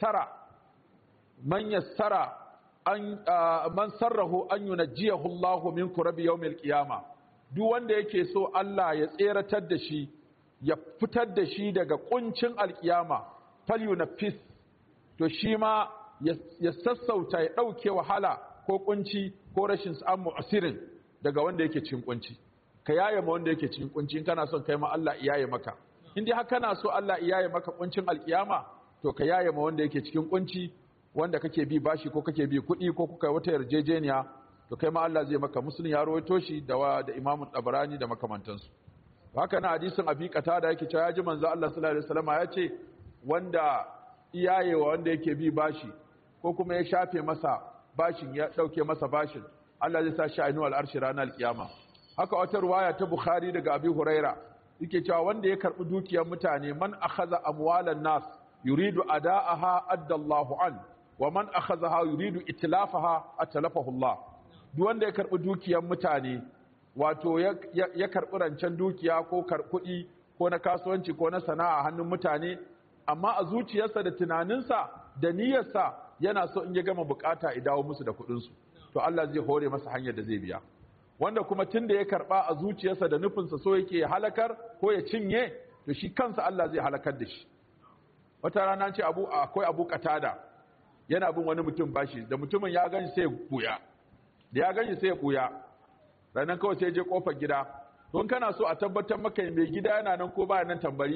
man sarrahu an yunajjiyahu Allahu min kurabi yawmil qiyamah. Duk wanda yake so Allah ya tseratar da shi, ya fitar da shi daga kuncin alkiyama, falyunafis, to shi ma ya sassauta, ya dauke wahala ko kunci ko rashin samu asirin daga wanda yake cikin kunci. Ka yaye ma wanda yake cikin kunci, in kana son kai ma Allah iyaye maka. In dai haka kana so Allah iyaye maka kuncin alkiyama, to ka yaye ma wanda yake cikin kunci, wanda kake bi bashi ko kake bi kuɗi ko kuka wata yarjejeniya, to kai ma Allah zai maka. Muslim ya rawaito shi da Imam Tabarani da makamantansu. Haka na hadisin Abi Qatada yake cewa ya ji manzo Allah sallallahu alaihi wasallam ya ce wanda iyaye wa wanda yake bi bashi ko kuma ya shafe masa bashin, ya dauke masa bashin, Allah zai sa shi a inuwar al'arshi ranar alkiyama. Haka wata riwaya ta Bukhari daga Abi Huraira yake cewa wanda ya karbi dukiyar mutane, man akhadha amwalan nas yuridu ada'aha addallahu an, wa man akhadhaha yuridu itlafaha atlafahu Allah. Duk wanda ya karbi dukiyar mutane, wato ya karbi rancen dukiya ko kuɗi ko na kasuwanci ko na sana'a hannun mutane, amma a zuciyarsa da tunaninsa da niyyarsa yana so in ya gama bukata ya dawo musu da kuɗinsu, to Allah zai hore masa hanyar da zai biya. Wanda kuma tunda ya karba a zuciyarsa da nufinsa so yake ya halakar ko ya cinye, to shi kansa Allah zai halakar da shi. Wata rana ce akwai Abu Qatada yana bin wani mutum bashi, da mutumin ya gani sai ya buya, da ya gani sai ya buya, ranan kawai sai ya je kofar gida. Don kana so a tabbatar maka mai gida yana nan ko baya nan, tambari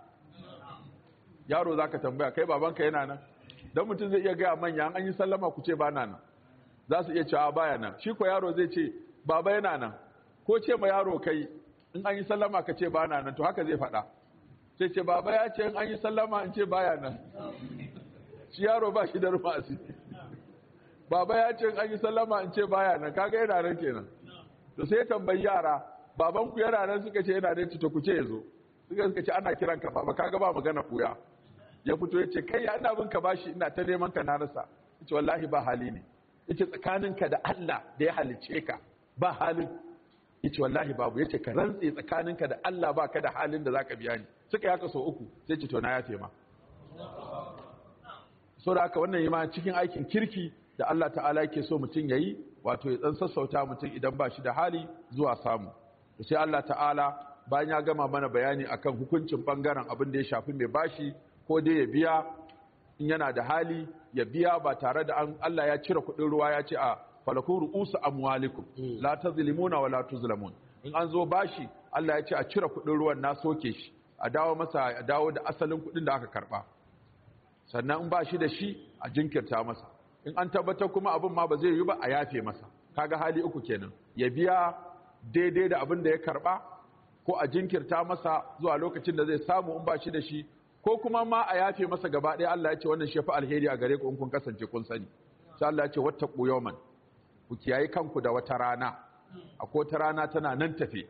yaro zaka tambaya, kai babanka yana nan? Dan mutum zai iya gaya manya an yi sallama ku ce ba nan, za su iya cewa baya nan. Shi ko yaro zai ce baba yana nan, ko ce ma yaro kai in an yi sallama ka ce ba nan, to haka zai faɗa. Sai ce baba ya ce in an yi sallama in ce baya nan. Shi yaro ba shi da rufa asiri. Baba ya ce in an yi sallama in ce baya nan, kaga yana nan kenan. To sai ya tambayi yara, baban ku yana nan? Suka ce yana nan. To ku ce yazo. Suka ce ana kiran ka baba, kaga ba magana kuya. Ya fito ya ce kai ina bin ka bashi, ina ta neman ka na rasa. Ya ce wallahi ba hali ne. Ya ce tsakaninka da Allah da ya halicce ka ba halin. Ya ce wallahi babu. Ya ce ka rantse tsakaninka da Allah ba ka da halin da za ka biya ni. Suka yaka so uku. Sai ce to na yafe ma. So da haka wannan yi ma cikin aikin kirki da Allah ta'ala yake so mutum ya yi, wato ya dan sassauta mutum idan ba shi da hali zuwa samu. Sai Allah ta'ala bayan ya gama mana bayani akan hukuncin bangaren abin da ya shafi mai bashi, ko dai ya biya in yana da hali ya biya ba tare da Allah ya cire kuɗin ruwa ya ce a falakun ru'usu amwalikum la tazlimuna wa la tuzlamun. In an zo bashi Allah ya ce a cire kuɗin ruwan na soke shi a dawo masa a dawo da asalin kuɗin da aka karɓa, sannan in ba shi da shi a jinkirta masa, in an tabbatar kuma abin ma ba zai yi ba a yafe masa. Kaga hali uku kenan, ya biya daidai da abin da ya karɓa, ko a jinkirta masa zuwa lokacin da zai samu in ba shi da shi, ko kuma ma a yafe masa gaba ɗaya. Allah ya ce wannan shi fa alheri a gare ku in kun kasance kun sani. Sai Allah ya ce wattaqu yawman, ku kiyaye kanku da wata rana, akwai wata rana tana nan tafe,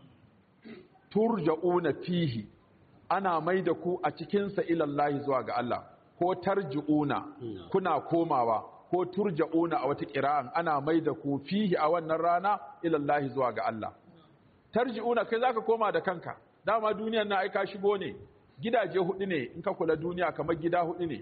turja'una fihi, ana mai da ku a cikinsa ilallahi zuwa ga Allah, ko tarji'una kuna komawa, ko turja'una a wata ƙira'an ana mai da ku fihi a wannan rana ilallahi zuwa ga Allah. Tarji'una kai zaka koma da kanka, dama duniyar na aika shigo ne, gidaje hudu ne in ka kula duniya kamar gida hudu ne.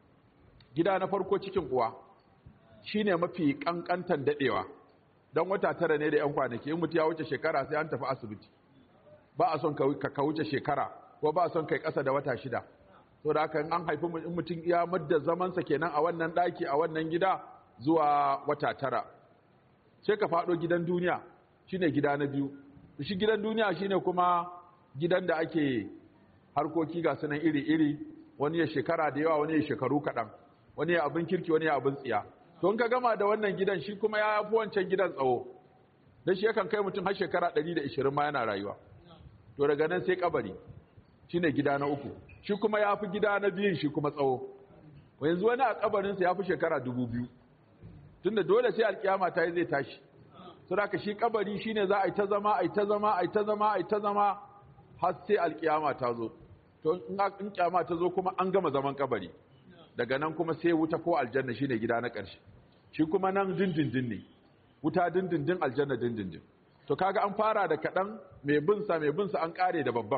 Gida na farko cikin uwa shine mafi kankantan dadewa, don wata 9 ne da 'yan kwanaki, in mutu ya wuce shekara sai an tafi asibiti, ba a son ka wuce shekara, ko ba a son kai ƙasa da wata 6. So da haka an haifi mutum ya mudda zamansa kenan a wannan ɗaki a wannan gida zuwa wata 9, sai ka faɗo gidan duniya shine gida na biyu. Shi gidan duniya shine kuma gidan da ake harkoki ga sunan iri-iri, wani ya shekara da yawa, wani ya shekaru kaɗan, wani ya abin kirki, wani ya abin tsiya. To in ka gama da wannan gidan, shi kuma ya fi wancan gidan tsawo, don shi yakan kai mutum har shekara 120 ma yana rayuwa. To daga nan sai kabari shine gida na uku, shi kuma ya fi gida na biyun shi kuma tsawo. Yanzu wani a kabarinsa ya fi shekara 2000, tunda dole sai alkiyama ta yi zai tashi. So da shi kabari shine za a yi ta zama, a yi ta zama, a yi ta zama, a yi ta zama har sai alkiyama ta zo. To in kiyama ta zo kuma an gama zaman kabari, daga nan kuma sai wuta ko aljanna shine gida na ƙarshe. Shi kuma nan dindindin ne, wuta dindindin, aljanna dindindin. To kaga an fara da kaɗan, mai binsa an ƙare da babban.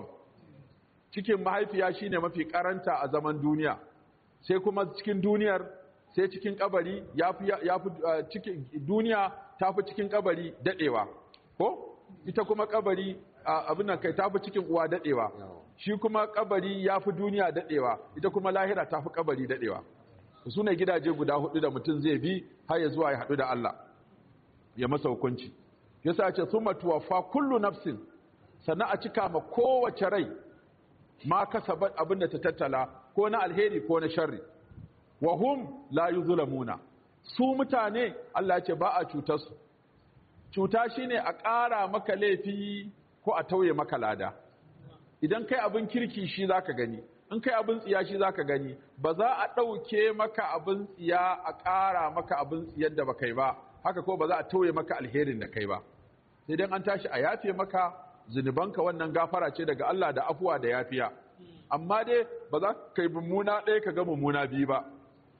Cikin mahaifiya shine mafi karanta a zaman duniya, sai kuma cikin duniyar, sai cikin kabari yafi cikin duniya tafi cikin kabari dadewa, ko ita kuma kabari abin nan kai tafi cikin uwa dadewa, shi kuma kabari yafi duniya dadewa, ita kuma lahira tafi kabari dadewa. Su ne gidaje guda hudu da mutum zai bi har ya zuwa ya haɗu da Allah ya masa hukunci. Yasa ce summa tuwaffa kullu nafsin, sannan a cika ma kowace rai ma kasabat abin da ta tattala, ko na alheri ko na sharri. Wa hum la yuzlamuna, su mutane Allah ya ce ba a cutar su. Cuta shine a ƙara maka laifi ko a tauye maka lada. Idan kai abin kirki shi zaka gani, in kai abin tsiya shi zaka gani, ba za a ɗauke maka abin tsiya a ƙara maka abin tsiyar da baka yi ba, haka ko ba za a tauye maka alherin da kai ba. Sai dan an tashi a yafe maka zunubanka, wannan gafara ce daga Allah da afuwa da yafiya. Amma dai ba za ka yi mummuna ɗaya ka ga mummuna biyu ba,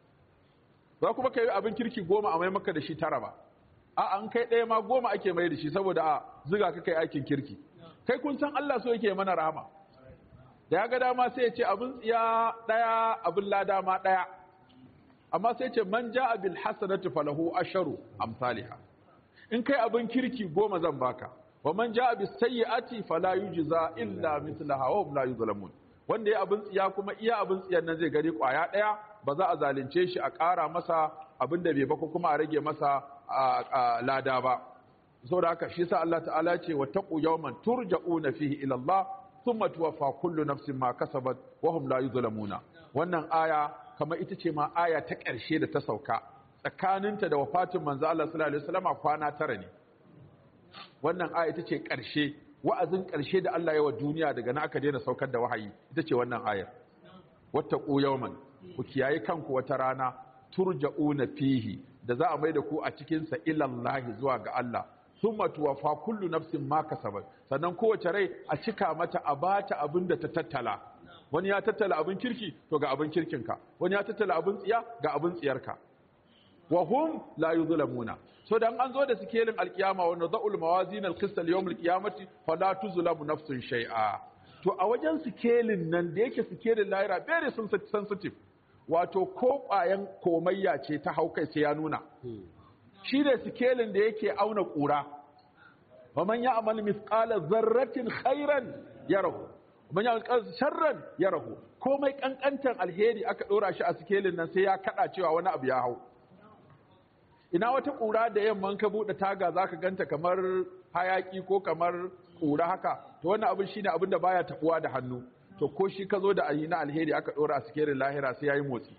ba kuma ka yi abin kirki 10 a mai maka da shi 9 ba. A an kai ɗaya ma 10 ake mai da shi, saboda a ziga ka kai aikin kirki. Kai kun san Allah so yake mana rahama, da ya ga dama sai ya ce abin tsiya ɗaya, abin lada ma ɗaya, amma sai ce man ja'a bil hasanati falahu asharu amsalha. In kai abin kirki 10 zan baka, wa man ja'a bis sayyi'ati fala yujza illa mithlaha wa hum la yuzlamun. Wanda ya abin tsiya kuma iya abin tsiyan nan zai gari kwaya daya, ba za a zalunce shi a ƙara masa abin da bai ba ko kuma a rage masa lada ba. Saboda haka shi yasa Allah ta'ala ce wattaqu yawman turja'una fihi ila Allah thumma tuwaffa kullu nafsin ma kasabat wa hum la yuzlamuna. Wannan aya kamar ita ce ma aya ta ƙarshe da ta sauka tsakaninta da wafatin manzo Allah sallallahu alaihi wasallam kwana 9 ne. Wannan aya ita ce ƙarshe, wa'azin ƙarshe da Allah ya wa duniya, daga nan aka daina saukar da wahayi, ita ce wannan ayar. Wattaqu yawman, ku kiyaye kanku wata rana, turja'una fihi, da za a mai da ku a cikin sa ilallahi zuwa ga Allah. Thumma tuwaffa kullu nafsin ma kasabat, sannan kowace rai a cika mata a bata abin da ta tattala. Wani ya tattala abin kirki, to ga abin kirkinka, wani ya tattala abin tsiya, ga abin tsiyarka. Wa hum la yuzlamuna. So dan an zo da sikelin alkiyama wa nadhul mawazin alqist al-yawm alqiyamati fala tuzlamu nafsun shay'a. To a wajen sikelin nan da yake sikelin lahira very sensitive, wato ko ƙwayan komayya ce ta haukai sai ya nuna. Shi da sikelin da yake auna ƙura. Wa man ya'mal mithqala dharratin khairan yarahu, man ya'mal mithqala sharran yarahu. Komai kankantan alheri aka dora shi a sikelin nan sai ya kada cewa wani abu ya hau. ina wata ƙura da yamman ka buɗe taga za ka ganta kamar hayaƙi ko kamar ƙura haka, to wannan abin shine abin da baya taɓuwa da hannu, to ko shi ka zo da ayi na alheri aka ɗora a sikerin lahira sai ya yi motsi.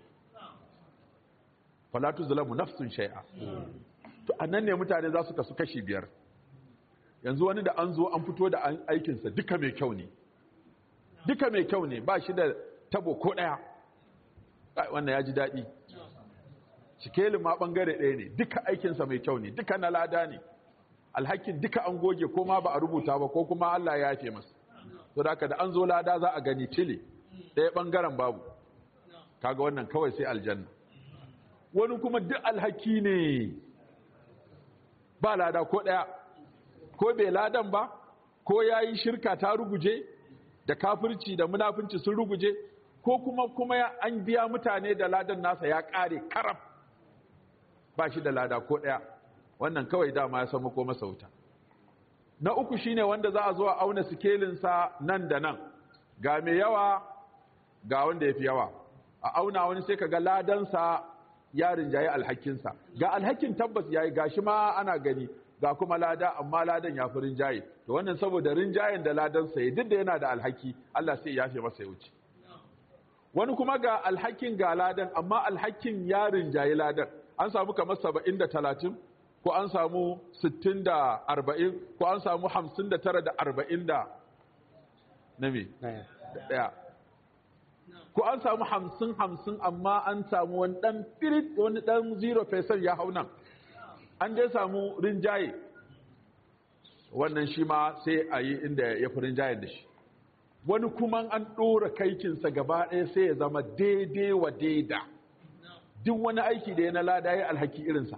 Falatu zulamu nafsun shai'a. To a nan ne mutane za su kasu kashi 5. Yanzu wani da an zo an fito da aikinsa duka mai kyau ne. Duka mai kyau ne, ba shi da tabo ko ɗaya. Wannan ya ji daɗi. Sikelin ma ɓangare ɗaya ne, duka aikinsa mai kyau ne, duka na lada ne. Alhakin duka an goge ko ma ba a rubuta ba ko kuma Allah ya yafe masa. To da an zo lada za a gani tile, ɗaya ɓangaren babu. Kaga wannan kawai sai aljanna. Wani kuma duk alhaki ne, ba lada ko ɗaya, ko bai ladan ba, ko ya yi shirka ta ruguje, da kafirci da munafunci sun ruguje, ko kuma an biya mutane da ladan nasa ya ƙare karab, ba shi da lada ko ɗaya. Wannan kawai dama ya samu ko masa wuta. Na uku shine wanda za a zo a auna sikelinsa nan da nan, ga mai yawa ga wanda ya fi yawa. A auna wani sai ka ga ladansa ya rinjaye alhakinsa, ga alhakin tabbas ya yi, gashi ma ana gani, ga kuma lada, amma ladan ya fi rinjaye. To wannan saboda rinjayen da ladansa ya duk da yana da alhaki, Allah sai ya fi masa ya wuce. Wani kuma ga alhakin ga ladan, amma alhakin ya rinjaye ladan. An samu kamar 70-30, ko an samu 60-40, ko an samu 59-40 da na me? Ɗaya. Ko an samu 50-50, amma an samu wani ɗan firit, wani ɗan 0% ya hau nan. An dai samu rinjaye. Wannan shi ma sai a yi inda ya fi rinjayen da shi. Wani kuma an ɗora kaikinsa gaba ɗaya sai ya zama daidai wa daida. Duk wani aiki da ya na lada ya alhaki irinsa.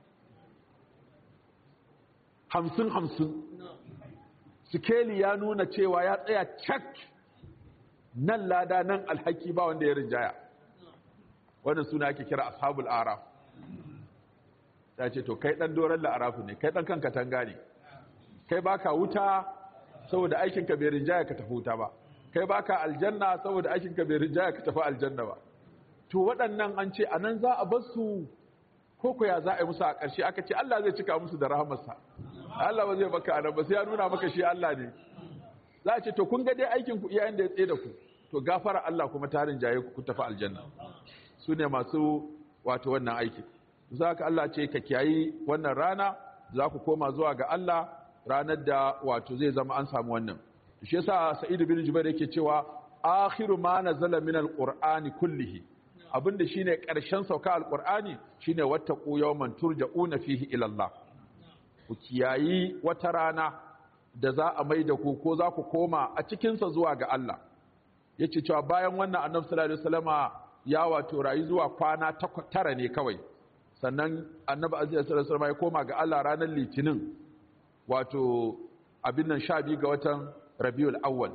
50-50. Sikeli ya nuna cewa ya tsaya cak, nan lada nan alhaki ba wanda ya rinjaya. Wannan suna ake kira ashabul araf. Ta ce to kai dan doron la'arafu ne, kai dan kan katanga ne, kai baka wuta saboda aikinka bai rinjaya ka tafi wuta ba, kai baka aljanna saboda aikinka bai rinjaya ka tafi aljanna ba. To waɗannan an ce anan za a bar su ko ya za a yi musu a ƙarshe, aka ce Allah zai cika musu da rahamarsa. Allah ba zai baka anan ba, sai ya nuna maka shi Allah ne. Za a ce to kun ga dai aikin ku iyayen da ya tsaye da ku, to gafara Allah kuma ta rinjaye ku tafi aljanna. Su ne masu wato wannan aiki. Za ka Allah ce ka kiyayi wannan rana, za ku koma zuwa ga Allah ranar da wato zai zama an samu wannan. Shi yasa Sa'id bin Jubair yake cewa akhiru ma nazala min alqur'ani kullihi, abinda shine karshen sauka alqur'ani shine wattaqu yawman turja'una fihi ila Allah. Ku kiyayi wata rana da za a maida ku ko za ku koma a cikin sa zuwa ga Allah. Yace cewa bayan wannan Annabi sallallahu alaihi wasallama ya wato rayu zuwa kwana 9 ne kawai. Sannan Annabi sallallahu alaihi wasallama ya koma ga Allah ranar Litinin, wato abin nan 12 ga watan Rabiul Awwal.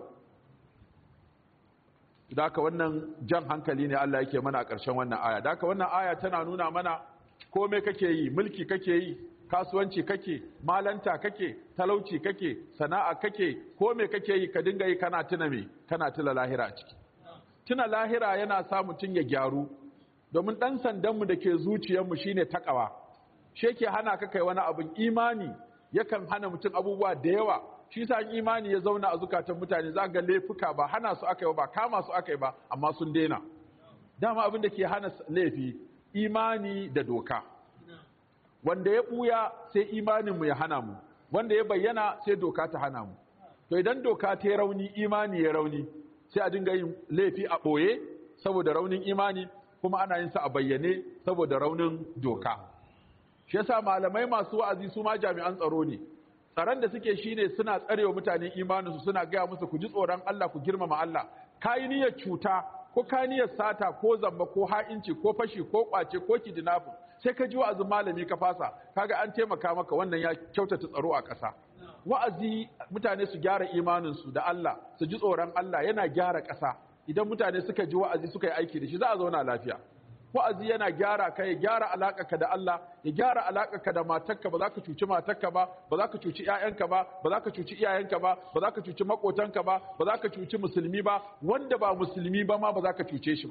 Daka wannan jan hankali ne Allah yake mana a ƙarshen wannan aya. Daka wannan aya tana nuna mana komai kake yi, mulki kake yi, kasuwanci kake, malanta kake, talauci kake, sana'a kake, komai kake yi ka dinga yi kana tuna me, kana tuna lahira a ciki. Tuna lahira yana sa mutum ya gyaru, domin ɗan sandanmu da ke zuciyarmu shine takawa. Shi yake hana ka kai wani abin. Imani yakan hana mutum abubuwa da yawa. Shi sa imani ya zauna a zukatan mutane, za ga laifuka ba hana su aka yi ba, kama su aka yi ba, amma sun daina. Dama abin da ke hana laifi imani da doka. Wanda ya ɓuya sai imaninmu ya hana mu, wanda ya bayyana sai doka ta hana mu. To idan doka ta yi rauni, imani ya rauni, sai a dinga yin laifi a ɓoye saboda raunin imani, kuma ana yin sa a bayyane saboda raunin doka. Shi yasa malamai masu wa'azi su ma jami'an tsaro ne. Tsaron da suke shine suna tsarewa mutane imaninsu, suna gaya musu ku ji tsoron Allah, ku girmama Allah. Kayi niyyar cuta ko kayi niyyar sata ko zamba ko ha'inci ko fashi ko kwace ko kidnapping, sai ka ji wa'azin malami ka fasa, kaga an taimaka maka, wannan ya kyautata tsaro a ƙasa. Wa'azi mutane su gyara imaninsu da Allah, su ji tsoron Allah, yana gyara ƙasa. Idan mutane suka ji wa'azi suka yi aiki da shi, za a zauna lafiya. Wa'azi yana gyara ka, ya gyara alaƙarka da Allah, ya gyara alaƙarka da matarka, ba za ka cuci matarka ba, ba za ka cuci ƴaƴanka ba, ba za ka cuci iyayenka ba, ba za ka cuci maƙotanka ba, ba za ka cuci musulmi ba, wanda ba musulmi ba ma ba za ka cuce shi ba.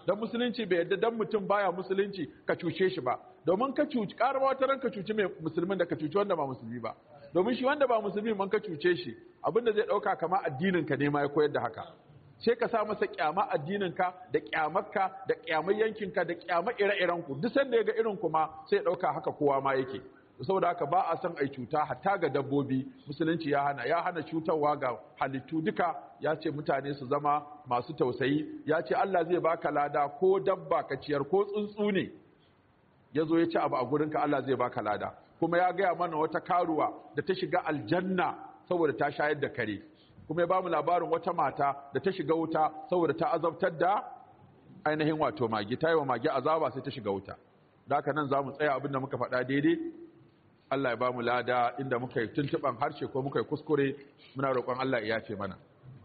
dan musulunci bai yadda dan mutum baya musulunci ka cuce shi ba, domin ka cuci karama wata ran ka cuci mai musulmin da ka cuci wanda ba musulmi ba, domin shi wanda ba musulmi man ka cuce shi abinda zai dauka kama addinin ka ne ma ya koyar da haka, sai ka sa masa kyama addinin ka da kyamarka da kyamar yankin ka da kyamar ire-iren ku, duk sanda ya ga irin ku ma sai ya dauka haka kowa ma yake. Saboda haka ba a son ai cuta hatta ga dabbobi, musulunci ya hana cutarwa ga halittu duka, ya ce mutane su zama masu tausayi, ya ce Allah zai baka lada ko dabba ka ciyar ko tsuntsu ne ya zo ya ci abu a gurinka Allah zai baka lada. Kuma ya gaya mana wata karuwa da ta shiga aljanna saboda ta shayar da kare, kuma ya ba mu labarin wata mata da ta shiga wuta saboda ta azabtar da ainihin wato magi, ta yi wa magi azaba sai ta shiga wuta. Da haka nan za mu tsaya abin da muka faɗa daidai, Allah ya ba mu lada, inda muka yi tuntuɓan harshe ko muka yi kuskure muna roƙon Allah ya yafe mana.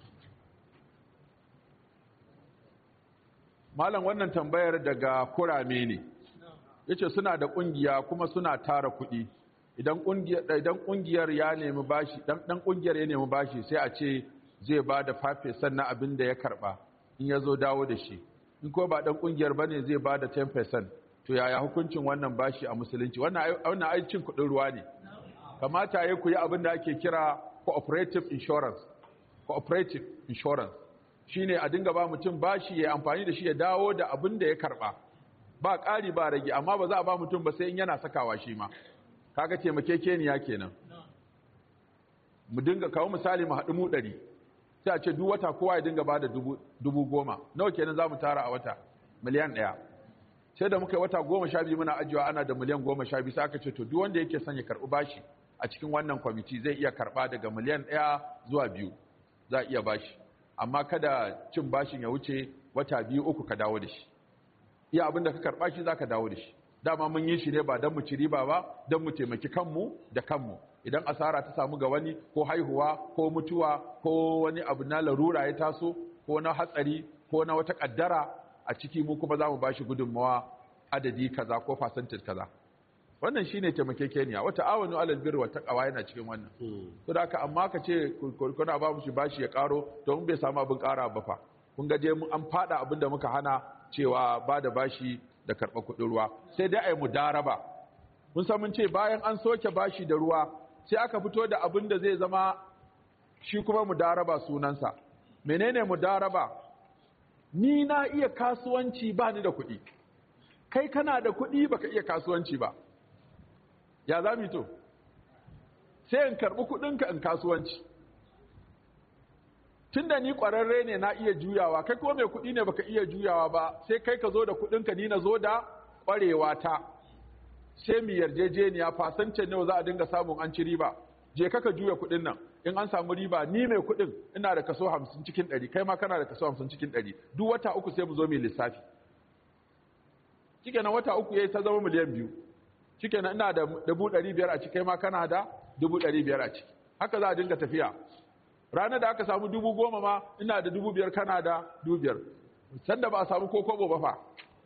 Malam wannan tambayar daga Kurame ne, yace suna da ƙungiya kuma suna tara kuɗi, idan ƙungiyar ya nemi bashi, dan ƙungiyar ya nemi bashi sai a ce zai ba da 5% na abin da ya karɓa in ya zo dawo da shi, in ko ba dan ƙungiyar bane zai ba da 10%. To yaya hukuncin wannan bashi a musulunci? Wannan aikin kuɗin ruwa ne. Kamata ya ku yi abin da ake kira cooperative insurance. Cooperative insurance shine a dinga ba mutum bashi ya amfani da shi ya dawo da abin da ya karba. Ba ƙari ba rage, amma ba za a ba mutum ba sai in yana sakawa shi ma. Kaga taimakekeniya kenan. Mu dinga kawo misali mu haɗu mu 100. Sai a ce duk wata kowa ya dinga ba da 10,000. Nawa kenan za mu tara a wata? Miliyan 1. Sai da muka yi wata 12 muna ajiyewa ana da miliyan 12, sai aka ce to duk wanda yake son ya karɓi bashi a cikin wannan kwamiti zai iya karɓa daga miliyan 1 zuwa 2 za a iya bashi, amma kada cin bashin ya wuce wata 2-3 ka dawo da shi. Iya abinda ka karɓa shi za ka dawo da shi. Dama mun yi shi ne ba don mu ci riba ba, don mu taimaki kanmu da kanmu. Idan asara ta samu ga wani ko haihuwa ko mutuwa ko wani abu na larura ya taso ko na hatsari ko na wata ƙaddara, a ciki mu kuma za mu ba shi gudunmawa adadi kaza ko fasantin kaza. Wannan shine taimakekeniya. Wata awanu alal birri wa taqwa yana cikin wannan. To da haka amma ka ce kuna ba mu shi bashi ya karo, to mun bai samu abin kara ba fa. Kun ga je mun an fada abin da muka hana cewa ba da bashi da karɓa kuɗin ruwa. Sai dai ai mudaraba. Mun san mun ce bayan an soke bashi da ruwa sai aka fito da abin da zai zama shi kuma mudaraba sunansa. Menene mudaraba? Ni na iya kasuwanci ba ni da kuɗi, kai kana da kuɗi baka iya kasuwanci ba, ya za mu to? Sai in karɓi kuɗinka in kasuwanci. Tunda ni ƙwararre ne na iya juyawa, kai kuma mai kuɗi ne baka iya juyawa ba, sai kai ka zo da kuɗinka ni na zo da ƙwarewa ta. Sai mu yarjejeniya fasancen nawa za a dinga samun an ci riba. Je ka juya kuɗin nan, in an samu riba ni mai kuɗin ina da kaso 50 cikin 100, kai ma kana da kaso 50 cikin 100. Duk wata 3 sai mu zo mu lissafi. Shikenan wata 3 yayi ta zama miliyan 2. Shikenan ina da 500 a ciki, kai ma kana da 500 a ciki. Haka za a dinga tafiya. Ranar da aka samu 10,000 ma ina da 5,000 kana da 5,000. Sanda ba a samu ko kobo ba fa.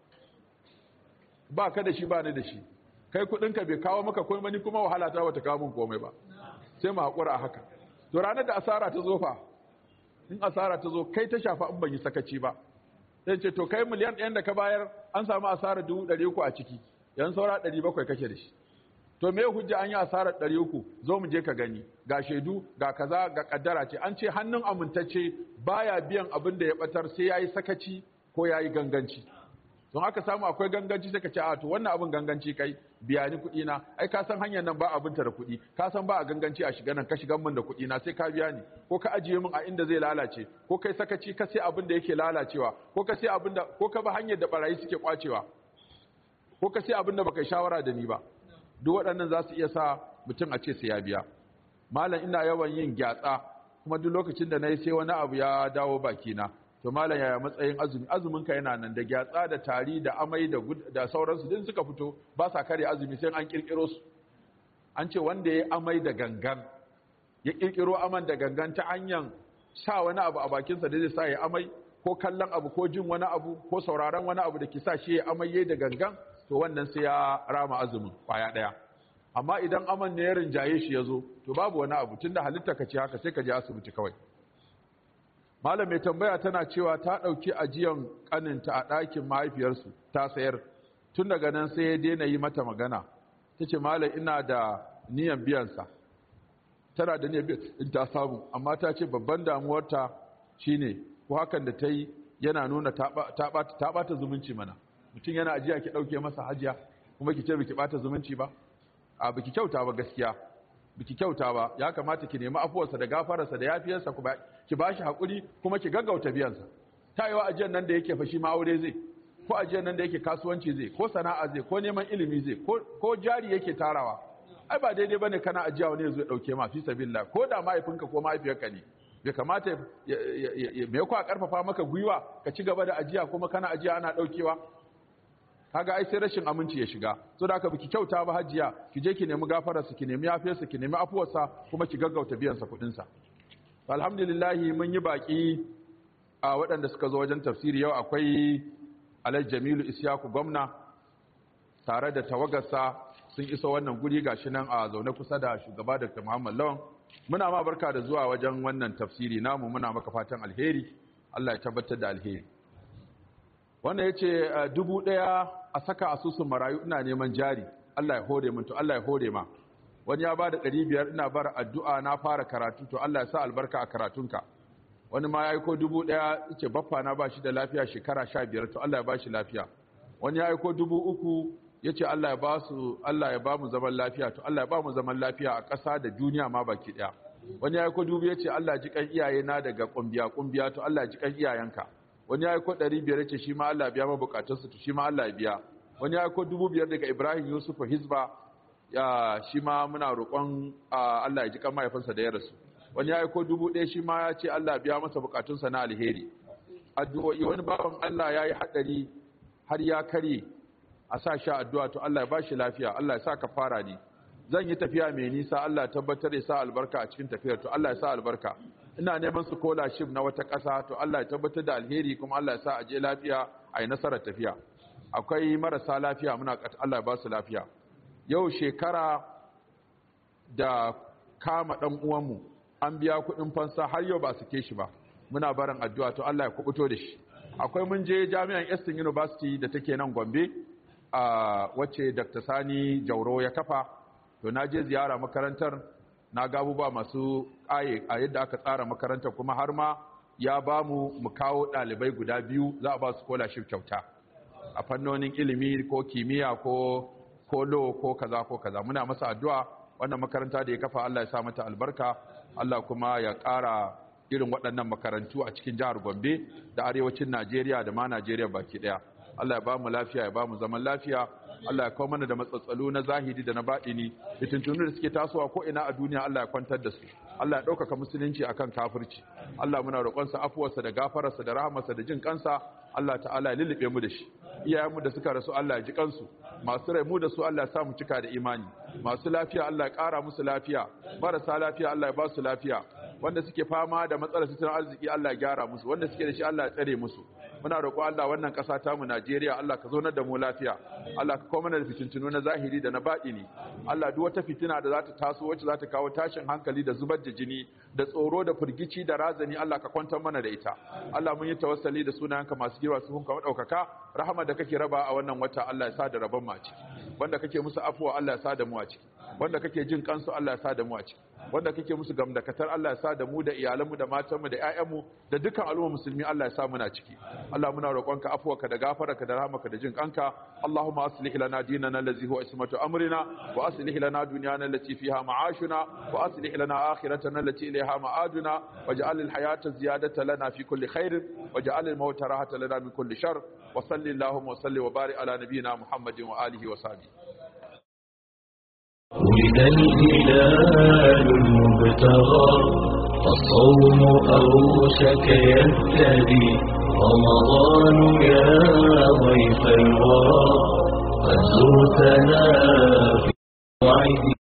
Ba ka da shi ba ni da shi. Kai kuɗinka bai kawo maka komai, ni kuma wahala ta bata kawo min komai ba. Sai mu haƙura a haka. To ranar da asara ta zo fa, in asara ta zo kai ta shafa in ban yi sakaci ba. Sai ce to kai miliyan 1 da ka bayar an samu asara 300 a ciki, yan saura 700 kake da shi. To me hujja an yi asarar 300? Zo mu je ka gani, ga shaidu, ga kaza, ga kaddara ce. An ce hannun amintacce baya biyan abin da ya batar sai yayi sakaci ko yayi ganganci. Don aka samu akwai ganganci sai ka ce a to wannan abin ganganci kai, biya ni kuɗi na. Ai ka san hanyar nan ba abinta da kuɗi, ka san ba a ganganci a shiga nan, ka shigan min da kuɗi na sai ka biya ni, ko ka ajiye min a inda zai lalace, ko kai sakaci ka sai abin da yake lalacewa, ko ka sai abin da, ko ka ba hanyar da barayi suke kwacewa, ko ka sai abin da baka shawara da ni ba. Duk waɗannan za su iya sa mutum a ce sai ya biya. Malam ina yawan yin gyatsa, kuma duk lokacin da na yi sai wani abu ya dawo bakina. To malam yaya matsayin azumi? Azumin ka yana nan, da gyatsa da tari da amai da sauransu din suka fito ba sa kare azumi sai an kirkiro su. An ce wanda ya amai da gangan, ya kirkiro aman da gangan ta hanyar sa wani abu a bakinsa da zai sa ya amai, ko kallon abu ko jin wani abu ko sauraron wani abu da ke sa shi ya amai da gangan, to wannan sai ya rama azumin kwaya ɗaya. Amma idan aman ne ya rinjaye shi ya zo, to babu wani abu, tunda halitta ka ce haka sai ka je asibiti kawai. malam mai tambaya tana cewa ta ɗauki ajiyan ƙaninta a ɗakin mahaifiyarsu ta sayar, tun daga nan sai ya daina yi mata magana. Ta ce malam ina da niyan biyansa, tana da niyan biyan in ta samu, amma ta ce babban damuwarta shine ko hakan da ta yi yana nuna ta ɓata zumunci mana. Mutum yana ajiya ki ɗauke masa hajiya kuma ki ce biki ɓata zumunci ba, a biki kyauta ba gaskiya, biki kyauta ba. Ya kamata ki nemi afuwarsa da gafararsa da yafiyarsa ki ba shi haƙuri kuma ki gaggauta biyansa. Ta yi wa ajiyar nan da yake fashi ma aure zai, ko ajiyar nan da yake kasuwanci zai, ko sana'a zai, ko neman ilimi zai, ko jari yake tarawa. Ai ba daidai bane kana ajiya wani yazo ya dauke ma fi sabilillah, ko da mahaifinka ko mahaifiyarka ne. Bai kamata me ko a karfafa maka gwiwa ka ci gaba da ajiya kuma kana ajiya ana daukewa. Kaga ai sai rashin aminci ya shiga. So da haka biki kyauta ba hajiya, ki je ki nemi gafararsa, ki nemi yafiyarsa, ki nemi afuwarsa kuma ki gaggauta biyan sa kudin sa. Alhamdulillah mun yi baki a waɗanda suka zo wajen tafsiri yau. Akwai Alhaji Jamilu Isyaku gwamna tare da tawagarsa sun iso wannan guri gashi nan a zaune kusa da shugaba Dr. Muhammad Lawan. Muna ma barka da zuwa wajen wannan tafsiri namu, muna maka fatan alheri, Allah ya tabbatar da alheri. Wannan yace 1000 a saka asusun marayu, ina neman jari, Allah ya hore min. To Allah ya hore ma. Wani ya bada 500, ina bar addu'a na fara karatu, to Allah ya sa albarka a karatunka. Wani ma ya aiko 1000 yace baffa na bashi da lafiya shekara 15, to Allah ya bashi lafiya. Wani ya aiko 3000 yace Allah ya ba mu zaman lafiya, to Allah ya ba mu zaman lafiya a ƙasa da duniya ma baki daya. Wani ya aiko 2000 yace Allah ya ji kan iyaye na daga kumbiya, to Allah ya ji kan iyayenka. Wani ya aiko 500 yace shi ma Allah ya biya ma bukatunsa, to shi ma Allah ya biya. Wani ya aiko 5000 daga Ibrahim Yusuf Hizba, ya shi ma muna roƙon Allah ya ji kan mahaifinsa da ya rasu. Wani ya aiko 1000 shi ma ya ce Allah ya biya masa bukatunsa na alheri. Addu'o'i, wani baban Allah ya yi haɗari har ya kare, a sa shi addu'a, to Allah ya ba shi lafiya, Allah ya sa ka fara ni. Zan yi tafiya mai nisa, Allah ya tabbatar ya sa albarka a cikin tafiyar, to Allah ya sa albarka. Ina neman scholarship na wata ƙasa, to Allah ya tabbatar da alheri kuma Allah ya sa a je lafiya a yi nasarar tafiya. Akwai marasa lafiya, muna Allah ya ba su lafiya. Yau shekara da kama ɗan uwanmu, an biya kuɗin fansa har yau ba su ke shi ba. Muna barin addu'a, to Allah ya kubuto da shi. Akwai mun je jami'an Eastern University da take nan Gombe, wacce Dr. Sani Jauro ya kafa. To na je ziyara makarantar, na ga abubuwa masu a yadda aka tsara makarantar, kuma har ma ya ba mu kawo ɗalibai guda 2 za a ba su scholarship kyauta a fannonin ilimi ko kimiyya ko law ko kaza. Muna masa addu'a, wannan makaranta da ya kafa Allah ya sa mata albarka, Allah kuma ya ƙara irin waɗannan makarantu a cikin jihar Gombe da arewacin Najeriya da ma Najeriya baki ɗaya. Allah ya ba mu lafiya, ya ba mu zaman lafiya. Allah ya kawo mana da matsatsalu na zahiri da na baɗini, fitintunu da suke tasowa ko ina a duniya Allah ya kwantar da su. Allah ya ɗaukaka musulunci akan kafirci. Allah muna roƙonsa afuwarsa da gafararsa da rahamarsa da jin kansa. Allah ta'ala ya lullube mu da shi. Iyayenmu da suka rasu Allah ya ji kansu. Masu rai mu da su Allah ya sa mu cika da imani. Masu lafiya Allah ya ƙara musu lafiya. Marasa lafiya Allah ya ba su lafiya. Wanda suke fama da matsalar tattalin arziki Allah ya gyara musu. Wanda suke da shi Allah ya tsare musu. Muna roƙo Allah wannan ƙasa ta mu Najeriya, Allah ka zaunar da mu lafiya. Allah ka kawo mana da fitintunu na zahiri da na baɗini. Allah duk wata fitina da za ta taso wacce za ta kawo tashin hankali da zubar da jini da tsoro da firgici da razani, Allah ka kwantar mana da ita. Allah mun yi tawassali da sunayenka masu girma su hunka madaukaka, rahama da kake raba a wannan wata Allah ya sa da rabon mu a ciki. Wanda kake musu afuwa Allah ya sa da mu a ciki. Wanda kake jin kansu Allah ya sa da mu a ciki. Wanda kake musu gamdakatar Allah ya sa da mu da iyalanmu da matanmu da ƴaƴanmu da dukkan al'umma musulmi Allah ya sa muna ciki. Allah muna roƙonka afuwarka da gafararka da rahmarka da jin kanka. Allahumma aslih lana dinana allazi huwa ismatu amrina wa aslih lana dunyana allati fiha ma'ashuna wa aslih lana akhiratana allati ilayha ma'aduna waj'al al-hayata ziyadatan lana fi kulli khair waj'al al-mauta rahatan lana min kulli shar wa sallallahu wa salli wa barik ala nabiyyina Muhammadin wa alihi wa sahbihi. ولد الهلال المبتغى فالصوم أوشك يبتدي رمضان يا ضيف الورى قد زرتنا في موعد